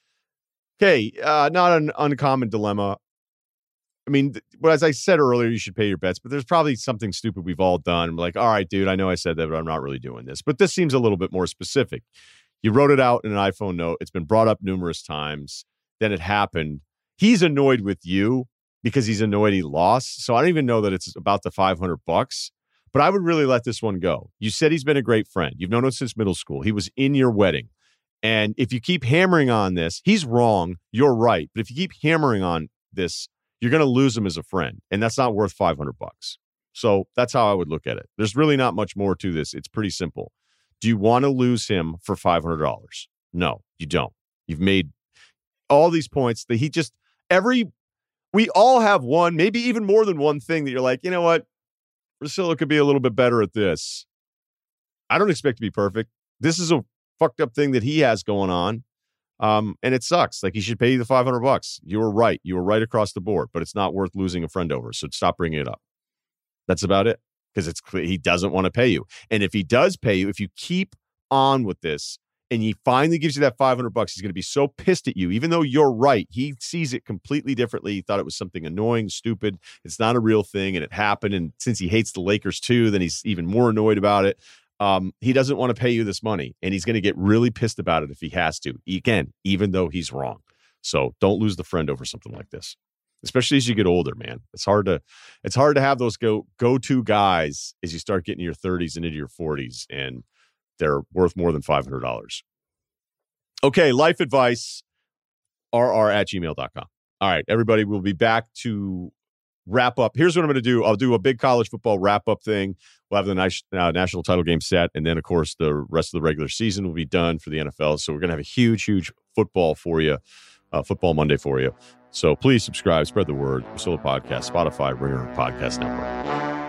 Okay, uh, not an uncommon dilemma. I mean, well, as I said earlier, you should pay your bets, but there's probably something stupid we've all done. I'm like, all right, dude, I know I said that, but I'm not really doing this. But this seems a little bit more specific. You wrote it out in an iPhone note. It's been brought up numerous times. Then it happened. He's annoyed with you because he's annoyed he lost. So I don't even know that it's about the five hundred bucks, but I would really let this one go. You said he's been a great friend. You've known him since middle school. He was in your wedding. And if you keep hammering on this, he's wrong. You're right. But if you keep hammering on this, you're going to lose him as a friend, and that's not worth five hundred bucks. So that's how I would look at it. There's really not much more to this. It's pretty simple. Do you want to lose him for five hundred dollars? No, you don't. You've made all these points that he just, every, we all have one, maybe even more than one thing that you're like, you know what? Russillo could be a little bit better at this. I don't expect to be perfect. This is a fucked up thing that he has going on. Um, and it sucks. Like, he should pay you the five hundred bucks. You were right. You were right across the board, but it's not worth losing a friend over. So stop bringing it up. That's about it. Because it's he doesn't want to pay you. And if he does pay you, if you keep on with this and he finally gives you that five hundred bucks, he's going to be so pissed at you, even though you're right. He sees it completely differently. He thought it was something annoying, stupid. It's not a real thing. And it happened. And since he hates the Lakers too, then he's even more annoyed about it. Um, he doesn't want to pay you this money, and he's going to get really pissed about it if he has to. Again, even though he's wrong. So don't lose the friend over something like this, especially as you get older, man. It's hard to, it's hard to have those go go-to guys as you start getting your thirties and into your forties, and they're worth more than five hundred dollars. Okay, life advice, r r at gmail dot com. All right, everybody, we'll be back to wrap up. Here's what I'm going to do. I'll do a big college football wrap-up thing. We'll have the nice, uh, national title game set, and then, of course, the rest of the regular season will be done for the N F L. So we're going to have a huge, huge football for you, uh, Football Monday for you. So please subscribe, spread the word. Russillo Podcast, Spotify, Ringer Podcast Network.